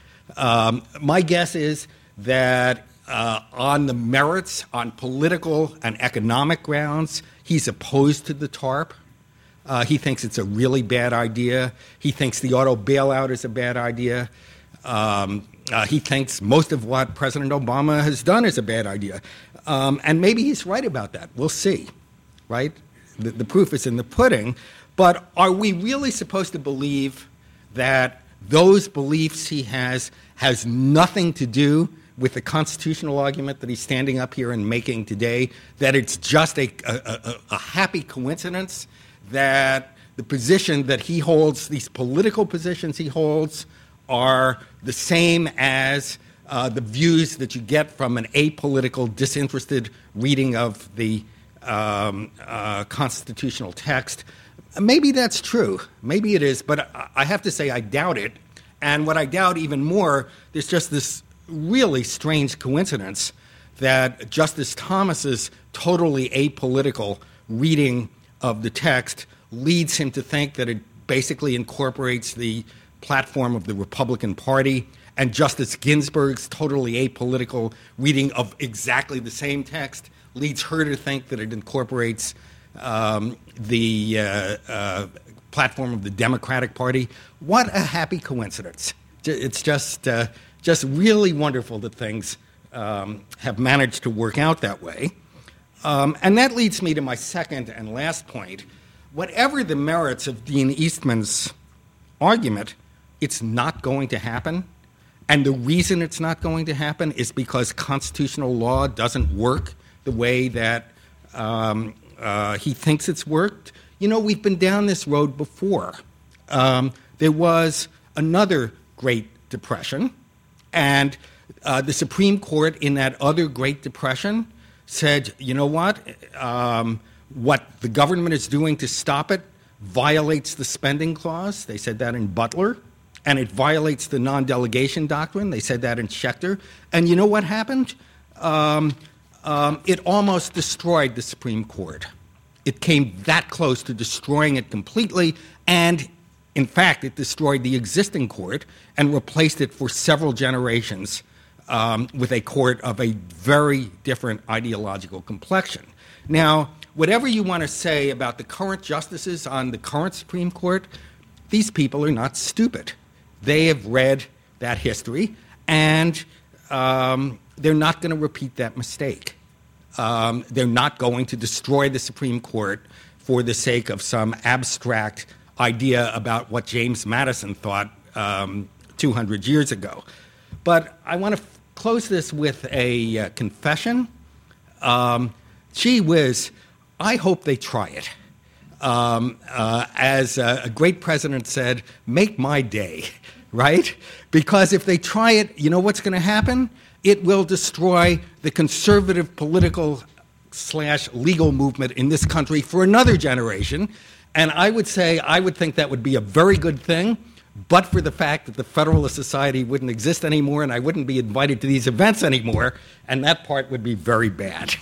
Um, my guess is that uh, on the merits, on political and economic grounds, he's opposed to the TARP. Uh, he thinks it's a really bad idea. He thinks the auto bailout is a bad idea. Um, uh, he thinks most of what President Obama has done is a bad idea. Um, and maybe he's right about that. We'll see, right? The, the proof is in the pudding. But are we really supposed to believe that those beliefs he has has nothing to do with the constitutional argument that he's standing up here and making today, that it's just a, a, a, a happy coincidence that the position that he holds, these political positions he holds, are the same as uh, the views that you get from an apolitical, disinterested reading of the um, uh, constitutional text? Maybe that's true. Maybe it is, but I have to say I doubt it. And what I doubt even more, there's just this really strange coincidence that Justice Thomas's totally apolitical reading of the text leads him to think that it basically incorporates the platform of the Republican Party, and Justice Ginsburg's totally apolitical reading of exactly the same text leads her to think that it incorporates um, the uh, uh, platform of the Democratic Party. What a happy coincidence. It's just, uh, just really wonderful that things um, have managed to work out that way. Um, and that leads me to my second and last point. Whatever the merits of Dean Eastman's argument, it's not going to happen. And the reason it's not going to happen is because constitutional law doesn't work the way that um, uh, he thinks it's worked. You know, we've been down this road before. Um, there was another Great Depression. And uh, the Supreme Court in that other Great Depression said, you know what? Um, what the government is doing to stop it violates the spending clause. They said that in Butler. And it violates the non-delegation doctrine. They said that in Schechter. And you know what happened? Um, um, it almost destroyed the Supreme Court. It came that close to destroying it completely. And, in fact, it destroyed the existing court and replaced it for several generations um, with a court of a very different ideological complexion. Now, whatever you want to say about the current justices on the current Supreme Court, these people are not stupid. They have read that history, and um, they're not going to repeat that mistake. Um, they're not going to destroy the Supreme Court for the sake of some abstract idea about what James Madison thought um, two hundred years ago. But I want to f- close this with a uh, confession. Um, gee whiz, I hope they try it. Um, uh, as uh, a great president said, make my day, right? Because if they try it, you know what's going to happen? It will destroy the conservative political slash legal movement in this country for another generation. And I would say, I would think that would be a very good thing, but for the fact that the Federalist Society wouldn't exist anymore and I wouldn't be invited to these events anymore, and that part would be very bad.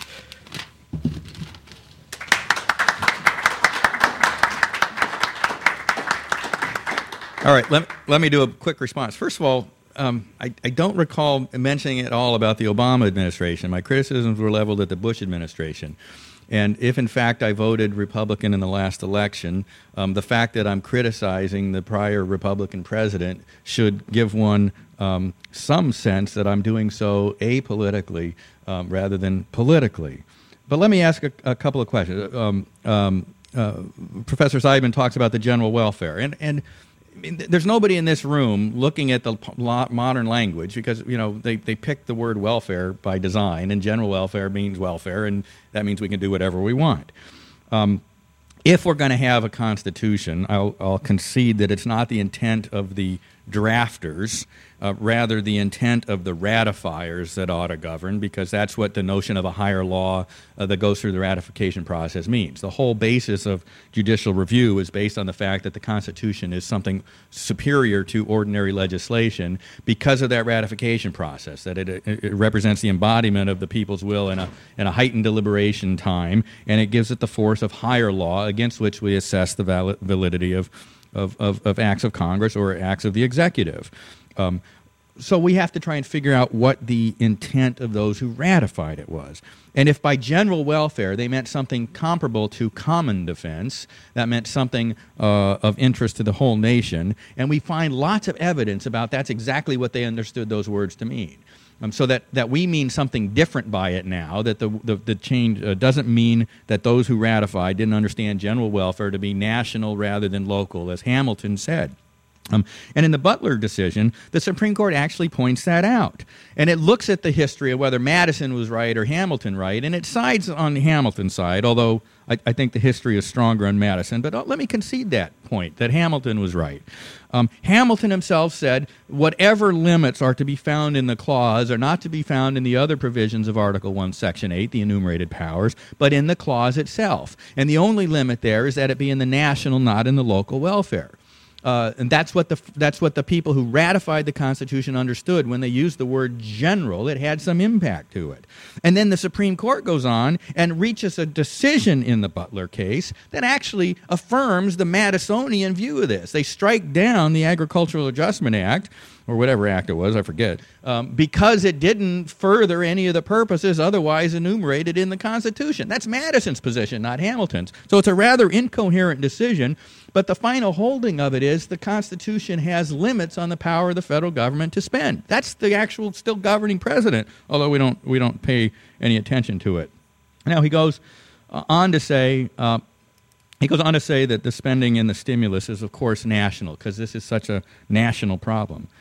All right, let, let me do a quick response. First of all, um, I, I don't recall mentioning at all about the Obama administration. My criticisms were leveled at the Bush administration. And if, in fact, I voted Republican in the last election, um, the fact that I'm criticizing the prior Republican president should give one um, some sense that I'm doing so apolitically um, rather than politically. But let me ask a, a couple of questions. Um, um, uh, Professor Seidman talks about the general welfare. And, and I mean, there's nobody in this room looking at the modern language because, you know, they, they picked the word welfare by design, and general welfare means welfare, and that means we can do whatever we want. Um, if we're going to have a constitution, I'll, I'll concede that it's not the intent of the drafters, uh, rather the intent of the ratifiers that ought to govern, because that's what the notion of a higher law uh, that goes through the ratification process means. The whole basis of judicial review is based on the fact that the Constitution is something superior to ordinary legislation because of that ratification process, that it, it represents the embodiment of the people's will in a, in a heightened deliberation time, and it gives it the force of higher law against which we assess the val- validity of Of, of, of acts of Congress or acts of the executive. Um, so we have to try and figure out what the intent of those who ratified it was. And if by general welfare they meant something comparable to common defense, that meant something uh, of interest to the whole nation, and we find lots of evidence about that's exactly what they understood those words to mean. Um, so that, that we mean something different by it now, that the, the, the change uh, doesn't mean that those who ratified didn't understand general welfare to be national rather than local, as Hamilton said. Um, and in the Butler decision, the Supreme Court actually points that out. And it looks at the history of whether Madison was right or Hamilton right, and it sides on Hamilton's side, although I, I think the history is stronger on Madison. But uh, let me concede that point, that Hamilton was right. Um, Hamilton himself said whatever limits are to be found in the clause are not to be found in the other provisions of Article one, Section eight, the enumerated powers, but in the clause itself. And the only limit there is that it be in the national, not in the local welfare. Uh, and that's what the that's what the people who ratified the Constitution understood when they used the word general. It had some impact to it. And then the Supreme Court goes on and reaches a decision in the Butler case that actually affirms the Madisonian view of this. They strike down the Agricultural Adjustment Act, or whatever act it was, I forget, um, because it didn't further any of the purposes otherwise enumerated in the Constitution. That's Madison's position, not Hamilton's. So it's a rather incoherent decision, but the final holding of it is the Constitution has limits on the power of the federal government to spend. That's the actual still governing precedent, although we don't, we don't pay any attention to it. Now he goes uh, on to say... Uh, He goes on to say that the spending in the stimulus is, of course, national, because this is such a national problem.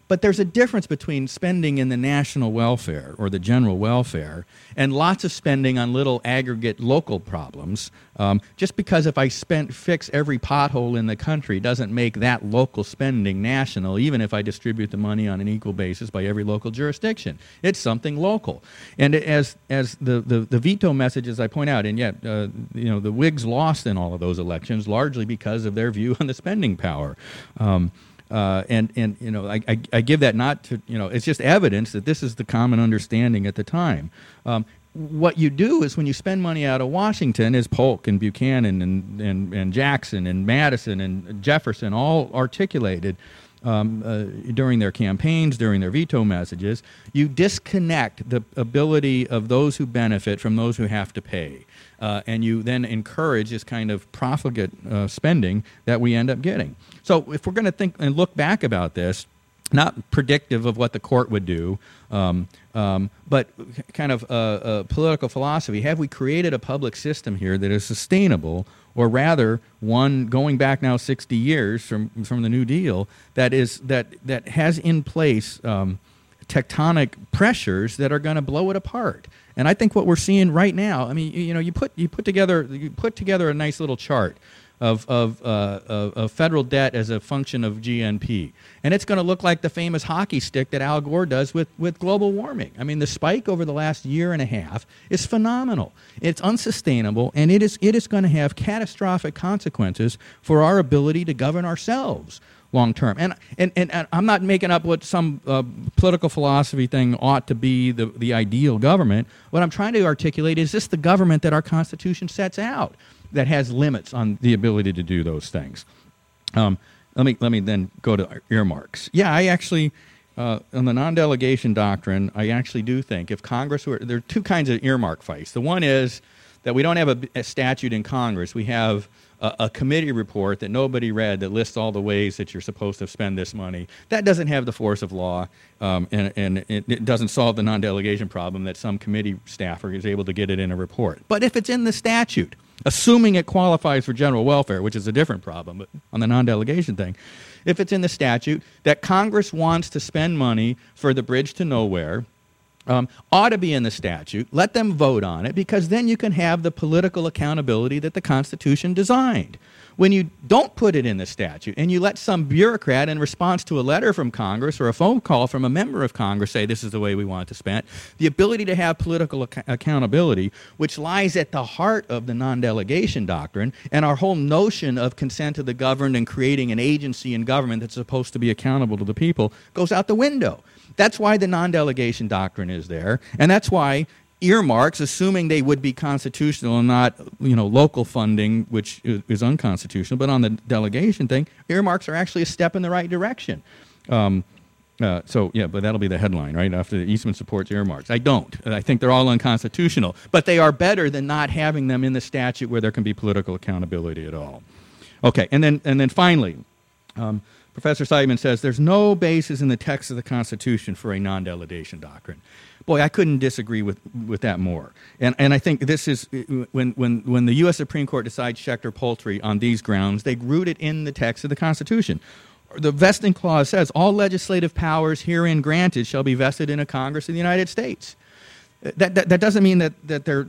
But there's a difference between spending in the national welfare or the general welfare and lots of spending on little aggregate local problems. Um, just because if I spend, fix every pothole in the country doesn't make that local spending national, even if I distribute the money on an equal basis by every local jurisdiction. It's something local. And as as the, the, the veto messages I point out, and yet uh, you know the Whigs lost in all of those elections largely because of their view on the spending power. Um, Uh, and, and, you know, I, I, I give that not to, you know, it's just evidence that this is the common understanding at the time. Um, what you do is when you spend money out of Washington, as Polk and Buchanan and, and, and Jackson and Madison and Jefferson all articulated um, uh, during their campaigns, during their veto messages, you disconnect the ability of those who benefit from those who have to pay. Uh, and you then encourage this kind of profligate uh, spending that we end up getting. So if we're going to think and look back about this, not predictive of what the court would do, um, um, but kind of a, a political philosophy, have we created a public system here that is sustainable, or rather one going back now sixty years from from the New Deal that is that that has in place um, tectonic pressures that are going to blow it apart? And I think what we're seeing right now, I mean, you, you know, you put you put together you put together a nice little chart of of, uh, of of federal debt as a function of G N P, and it's going to look like the famous hockey stick that Al Gore does with with global warming. I mean, the spike over the last year and a half is phenomenal. It's unsustainable, and it is it is going to have catastrophic consequences for our ability to govern ourselves long term. And, and and and I'm not making up what some uh, political philosophy thing ought to be the, the ideal government. What I'm trying to articulate is this the government that our Constitution sets out that has limits on the ability to do those things. Um, let me let me then go to earmarks. Yeah, I actually, uh, on the non-delegation doctrine, I actually do think if Congress were, there are two kinds of earmark fights. The one is that we don't have a, a statute in Congress. We have a, a committee report that nobody read that lists all the ways that you're supposed to spend this money. That doesn't have the force of law, um, and, and it, it doesn't solve the non-delegation problem that some committee staffer is able to get it in a report. But if it's in the statute, assuming it qualifies for general welfare, which is a different problem, but on the non-delegation thing, if it's in the statute that Congress wants to spend money for the bridge to nowhere, Um, ought to be in the statute. Let them vote on it, because then you can have the political accountability that the Constitution designed. When you don't put it in the statute and you let some bureaucrat in response to a letter from Congress or a phone call from a member of Congress say this is the way we want it to spend, the ability to have political ac- accountability, which lies at the heart of the non-delegation doctrine and our whole notion of consent of the governed and creating an agency in government that's supposed to be accountable to the people, goes out the window. That's why the non-delegation doctrine is there, and that's why earmarks, assuming they would be constitutional and not, you know, local funding, which is, is unconstitutional, but on the delegation thing, earmarks are actually a step in the right direction. Um, uh, so, yeah, but that'll be the headline, right, after Eastman supports earmarks. I don't. I think they're all unconstitutional, but they are better than not having them in the statute where there can be political accountability at all. Okay, and then, and then finally, um, Professor Seidman says there's no basis in the text of the Constitution for a non-delegation doctrine. Boy, I couldn't disagree with, with that more. And and I think this is, when, when, when the U S Supreme Court decides Schechter-Poultry on these grounds, they root it in the text of the Constitution. The vesting clause says, all legislative powers herein granted shall be vested in a Congress of the United States. That, that, that doesn't mean that, that they're,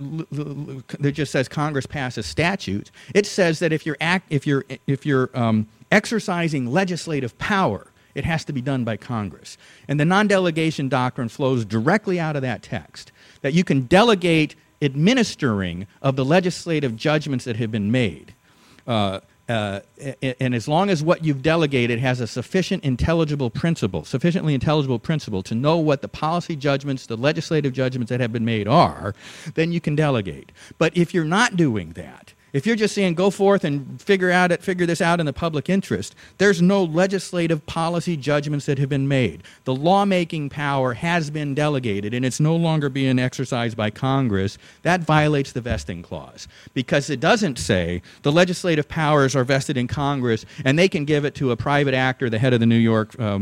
that just says Congress passes statutes. It says that if you're, act, if you're, if you're um, exercising legislative power, it has to be done by Congress. And the non-delegation doctrine flows directly out of that text, that you can delegate administering of the legislative judgments that have been made. Uh, uh, and as long as what you've delegated has a sufficient intelligible principle, sufficiently intelligible principle to know what the policy judgments, the legislative judgments that have been made are, then you can delegate. But if you're not doing that, if you're just saying go forth and figure out it, figure this out in the public interest, there's no legislative policy judgments that have been made. The lawmaking power has been delegated, and it's no longer being exercised by Congress. That violates the vesting clause, because it doesn't say the legislative powers are vested in Congress and they can give it to a private actor, the head of the New York um,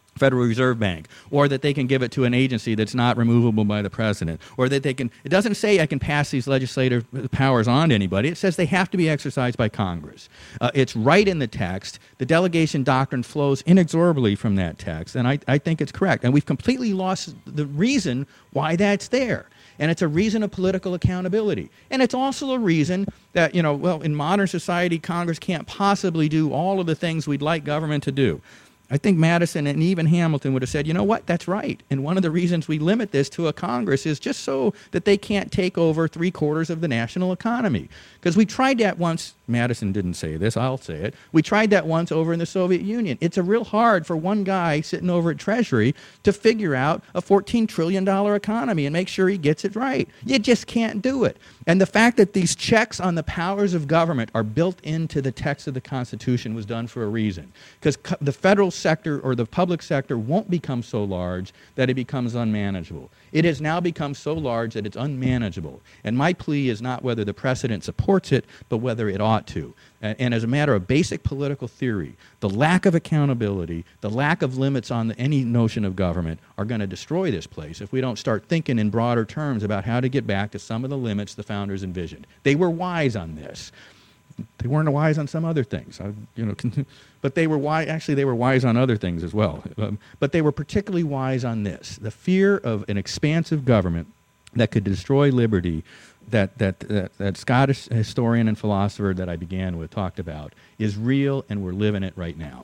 Federal Reserve Bank, or that they can give it to an agency that's not removable by the president, or that they can, it doesn't say I can pass these legislative powers on to anybody. It says they have to be exercised by Congress. Uh, it's right in the text. The delegation doctrine flows inexorably from that text, and I, I think it's correct. And we've completely lost the reason why that's there. And it's a reason of political accountability. And it's also a reason that, you know, well, in modern society, Congress can't possibly do all of the things we'd like government to do. I think Madison and even Hamilton would have said, you know what, that's right. And one of the reasons we limit this to a Congress is just so that they can't take over three quarters of the national economy. Because we tried that once. Madison didn't say this, I'll say it. We tried that once over in the Soviet Union. It's a real hard for one guy sitting over at Treasury to figure out a fourteen trillion dollars economy and make sure he gets it right. You just can't do it. And the fact that these checks on the powers of government are built into the text of the Constitution was done for a reason. Because co- the federal sector or the public sector won't become so large that it becomes unmanageable. It has now become so large that it's unmanageable. And my plea is not whether the precedent supports it, but whether it ought to. And, and as a matter of basic political theory, the lack of accountability, the lack of limits on the, any notion of government are going to destroy this place if we don't start thinking in broader terms about how to get back to some of the limits the founders envisioned. They were wise on this. They weren't wise on some other things, I, you know, but they were wise. Actually, they were wise on other things as well. Um, but they were particularly wise on this: the fear of an expansive government that could destroy liberty. That that that, that Scottish historian and philosopher that I began with talked about is real, and we're living it right now.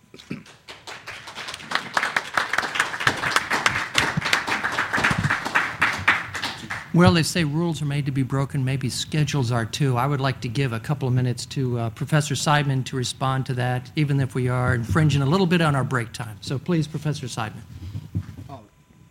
Well, they say rules are made to be broken. Maybe schedules are too. I would like to give a couple of minutes to uh, Professor Seidman to respond to that, even if we are infringing a little bit on our break time. So please, Professor Seidman. Oh.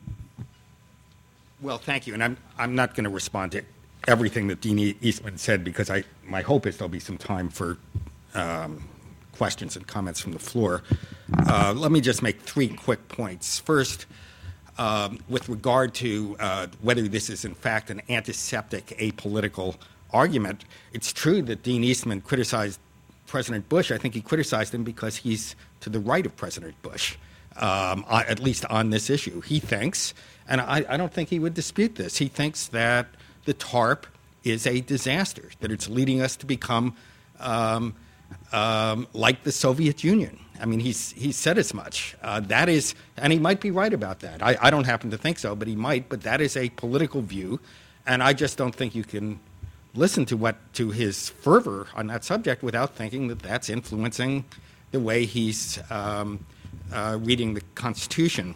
Well, thank you. And I'm, I'm not going to respond to everything that Dean Eastman said because I, my hope is there'll be some time for um, questions and comments from the floor. Uh, let me just make three quick points. First, Um, with regard to uh, whether this is in fact an antiseptic, apolitical argument, it's true that Dean Eastman criticized President Bush. I think he criticized him because he's to the right of President Bush, um, at least on this issue. He thinks, and I, I don't think he would dispute this, he thinks that the TARP is a disaster, that it's leading us to become um, um, like the Soviet Union. I mean, he's he's said as much. Uh, that is, and he might be right about that. I, I don't happen to think so, but he might. But that is a political view, and I just don't think you can listen to what to his fervor on that subject without thinking that that's influencing the way he's um, uh, reading the Constitution.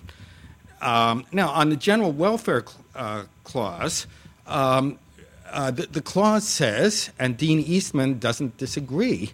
Um, now, on the general welfare cl- uh, clause, um, uh, the, the clause says, and Dean Eastman doesn't disagree,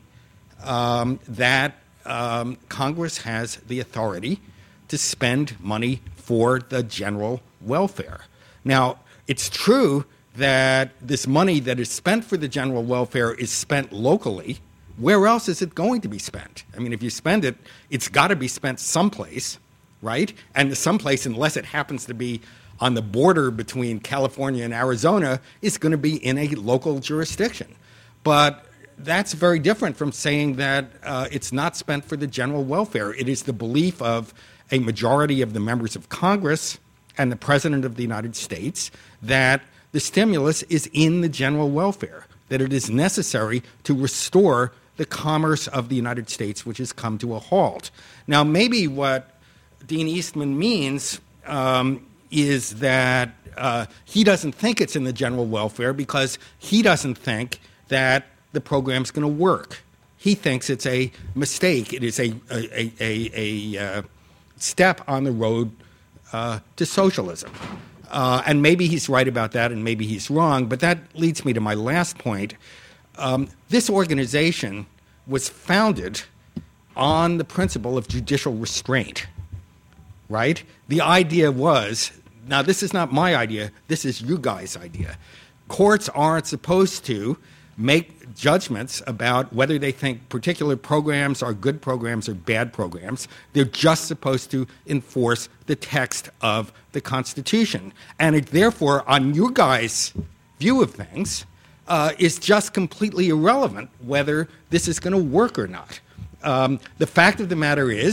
um, that Um, Congress has the authority to spend money for the general welfare. Now, it's true that this money that is spent for the general welfare is spent locally. Where else is it going to be spent? I mean, if you spend it, it's got to be spent someplace, right? And someplace, unless it happens to be on the border between California and Arizona, is going to be in a local jurisdiction. But that's very different from saying that uh, it's not spent for the general welfare. It is the belief of a majority of the members of Congress and the President of the United States that the stimulus is in the general welfare, that it is necessary to restore the commerce of the United States, which has come to a halt. Now, maybe what Dean Eastman means um, is that uh, he doesn't think it's in the general welfare because he doesn't think that the program's going to work. He thinks it's a mistake. It is a a, a, a, a uh, step on the road uh, to socialism. Uh, and maybe he's right about that, and maybe he's wrong, but that leads me to my last point. Um, this organization was founded on the principle of judicial restraint, right? The idea was, now this is not my idea, this is you guys' idea. Courts aren't supposed to make judgments about whether they think particular programs are good programs or bad programs. They're just supposed to enforce the text of the Constitution. And it therefore, on your guys' view of things, uh, is just completely irrelevant whether this is going to work or not. Um, the fact of the matter is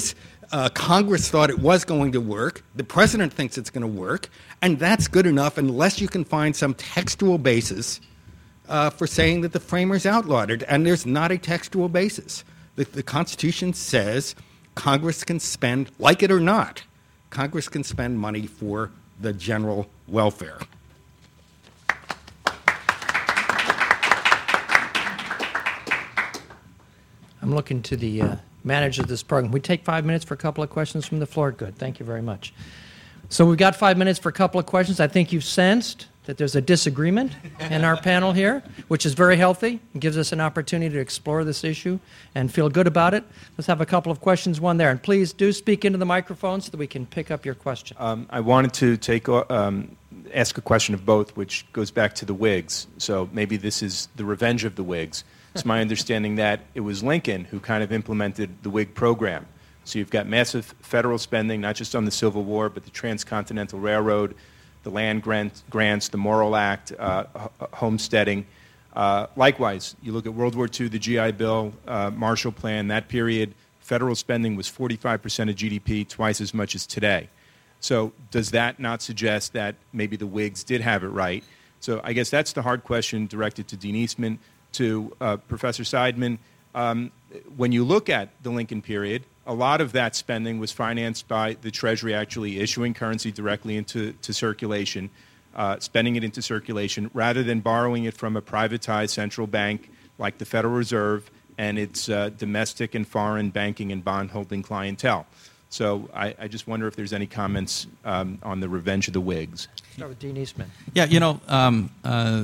Uh, Congress thought it was going to work. The president thinks it's going to work. And that's good enough unless you can find some textual basis uh, for saying that the framers outlawed it. And there's not a textual basis. The, the Constitution says Congress can spend, like it or not, Congress can spend money for the general welfare. I'm looking to the uh, manager of this program. We take five minutes for a couple of questions from the floor. Good. Thank you very much. So we've got five minutes for a couple of questions. I think you've sensed that there's a disagreement in our panel here, which is very healthy and gives us an opportunity to explore this issue and feel good about it. Let's have a couple of questions, one there. And please do speak into the microphone so that we can pick up your question. Um, I wanted to take um, ask a question of both, which goes back to the Whigs. So maybe this is the revenge of the Whigs. It's my understanding that it was Lincoln who kind of implemented the Whig program. So you've got massive federal spending, not just on the Civil War, but the Transcontinental Railroad, the land grant, grants, the Morrill Act, uh, homesteading. Uh, likewise, you look at World War Two, the G I Bill, uh, Marshall Plan, that period, federal spending was forty-five percent of G D P, twice as much as today. So does that not suggest that maybe the Whigs did have it right? So I guess that's the hard question directed to Dean Eastman. To uh, Professor Seidman, um, when you look at the Lincoln period, a lot of that spending was financed by the Treasury actually issuing currency directly into to circulation, uh, spending it into circulation, rather than borrowing it from a privatized central bank like the Federal Reserve and its uh, domestic and foreign banking and bond-holding clientele. So I, I just wonder if there's any comments um, on the revenge of the Whigs. Start with Dean Eastman. Yeah, you know, um, uh,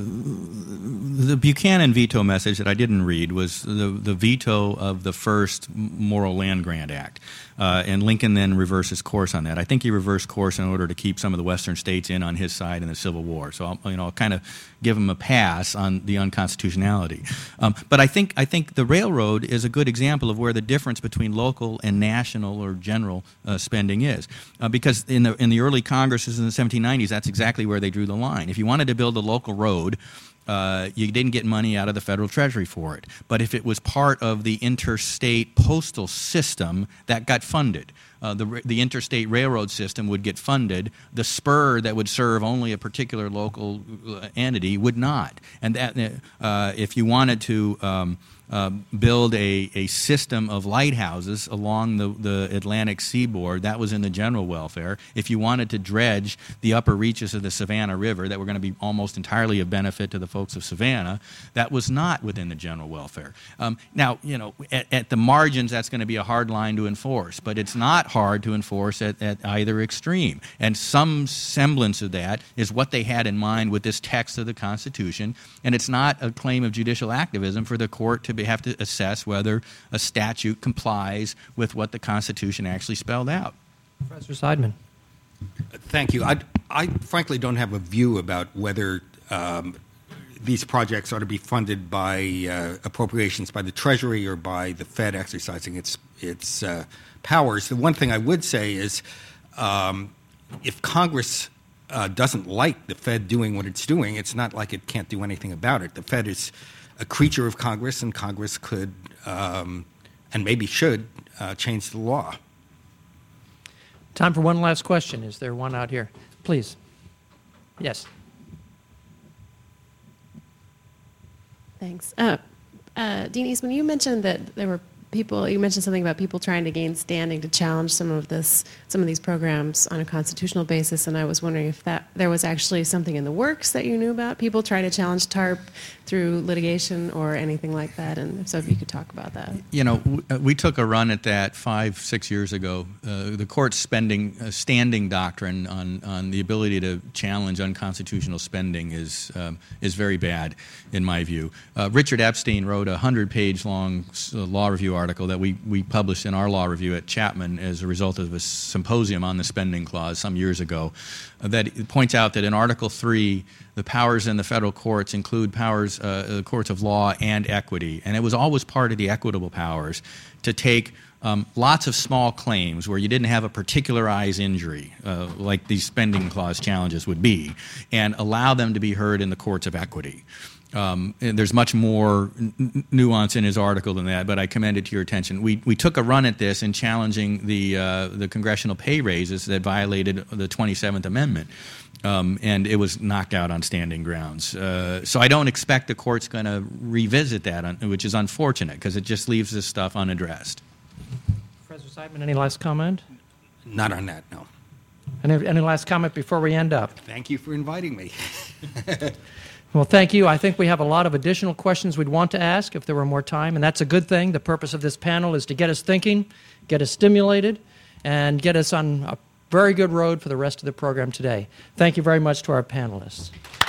the Buchanan veto message that I didn't read was the, the veto of the first Morrill Land Grant Act. Uh, and Lincoln then reverses course on that. I think he reversed course in order to keep some of the western states in on his side in the Civil War. So I'll, you know, I'll kind of give him a pass on the unconstitutionality. Um, but I think I think the railroad is a good example of where the difference between local and national or general uh, spending is, uh, because in the in the early Congresses in the seventeen nineties, that's exactly where they drew the line. If you wanted to build a local road, Uh, you didn't get money out of the federal treasury for it. But if it was part of the interstate postal system, that got funded. Uh, the, the interstate railroad system would get funded. The spur that would serve only a particular local entity would not. And that, uh, if you wanted to um, uh, build a, a system of lighthouses along the, the Atlantic seaboard, that was in the general welfare. If you wanted to dredge the upper reaches of the Savannah River that were going to be almost entirely of benefit to the folks of Savannah, that was not within the general welfare. Um, now, you know, at, at the margins, that's going to be a hard line to enforce, but it's not hard to enforce at, at either extreme. And some semblance of that is what they had in mind with this text of the Constitution, and it's not a claim of judicial activism for the court to be, have to assess whether a statute complies with what the Constitution actually spelled out. Professor Seidman. Thank you. I, I frankly don't have a view about whether um, these projects ought to be funded by uh, appropriations by the Treasury or by the Fed exercising its its uh, powers. The one thing I would say is um, if Congress uh, doesn't like the Fed doing what it's doing, it's not like it can't do anything about it. The Fed is a creature of Congress, and Congress could um, and maybe should uh, change the law. Time for one last question. Is there one out here? Please. Yes. Thanks. Uh, uh, Dean Eastman, you mentioned that there were people, you mentioned something about people trying to gain standing to challenge some of this, some of these programs on a constitutional basis, and I was wondering if that there was actually something in the works that you knew about, people trying to challenge TARP through litigation or anything like that, and so if you could talk about that. You know, we, we took a run at that five, six years ago. Uh, the court's spending, uh, standing doctrine on, on the ability to challenge unconstitutional spending is um, is very bad, in my view. Uh, Richard Epstein wrote a hundred-page long law review article that we, we published in our law review at Chapman as a result of a symposium on the spending clause some years ago, uh, that points out that in Article three, the powers in the federal courts include powers, uh, the courts of law and equity. And it was always part of the equitable powers to take um, lots of small claims where you didn't have a particularized injury, uh, like these spending clause challenges would be, and allow them to be heard in the courts of equity. Um, and there's much more n- nuance in his article than that, but I commend it to your attention. We we took a run at this in challenging the uh, the congressional pay raises that violated the twenty-seventh Amendment, um, and it was knocked out on standing grounds. Uh, so I don't expect the court's going to revisit that, on, which is unfortunate because it just leaves this stuff unaddressed. Professor Seidman, any last comment? Not on that, no. Any, any last comment before we end up? Thank you for inviting me. Well, thank you. I think we have a lot of additional questions we'd want to ask if there were more time, and that's a good thing. The purpose of this panel is to get us thinking, get us stimulated, and get us on a very good road for the rest of the program today. Thank you very much to our panelists.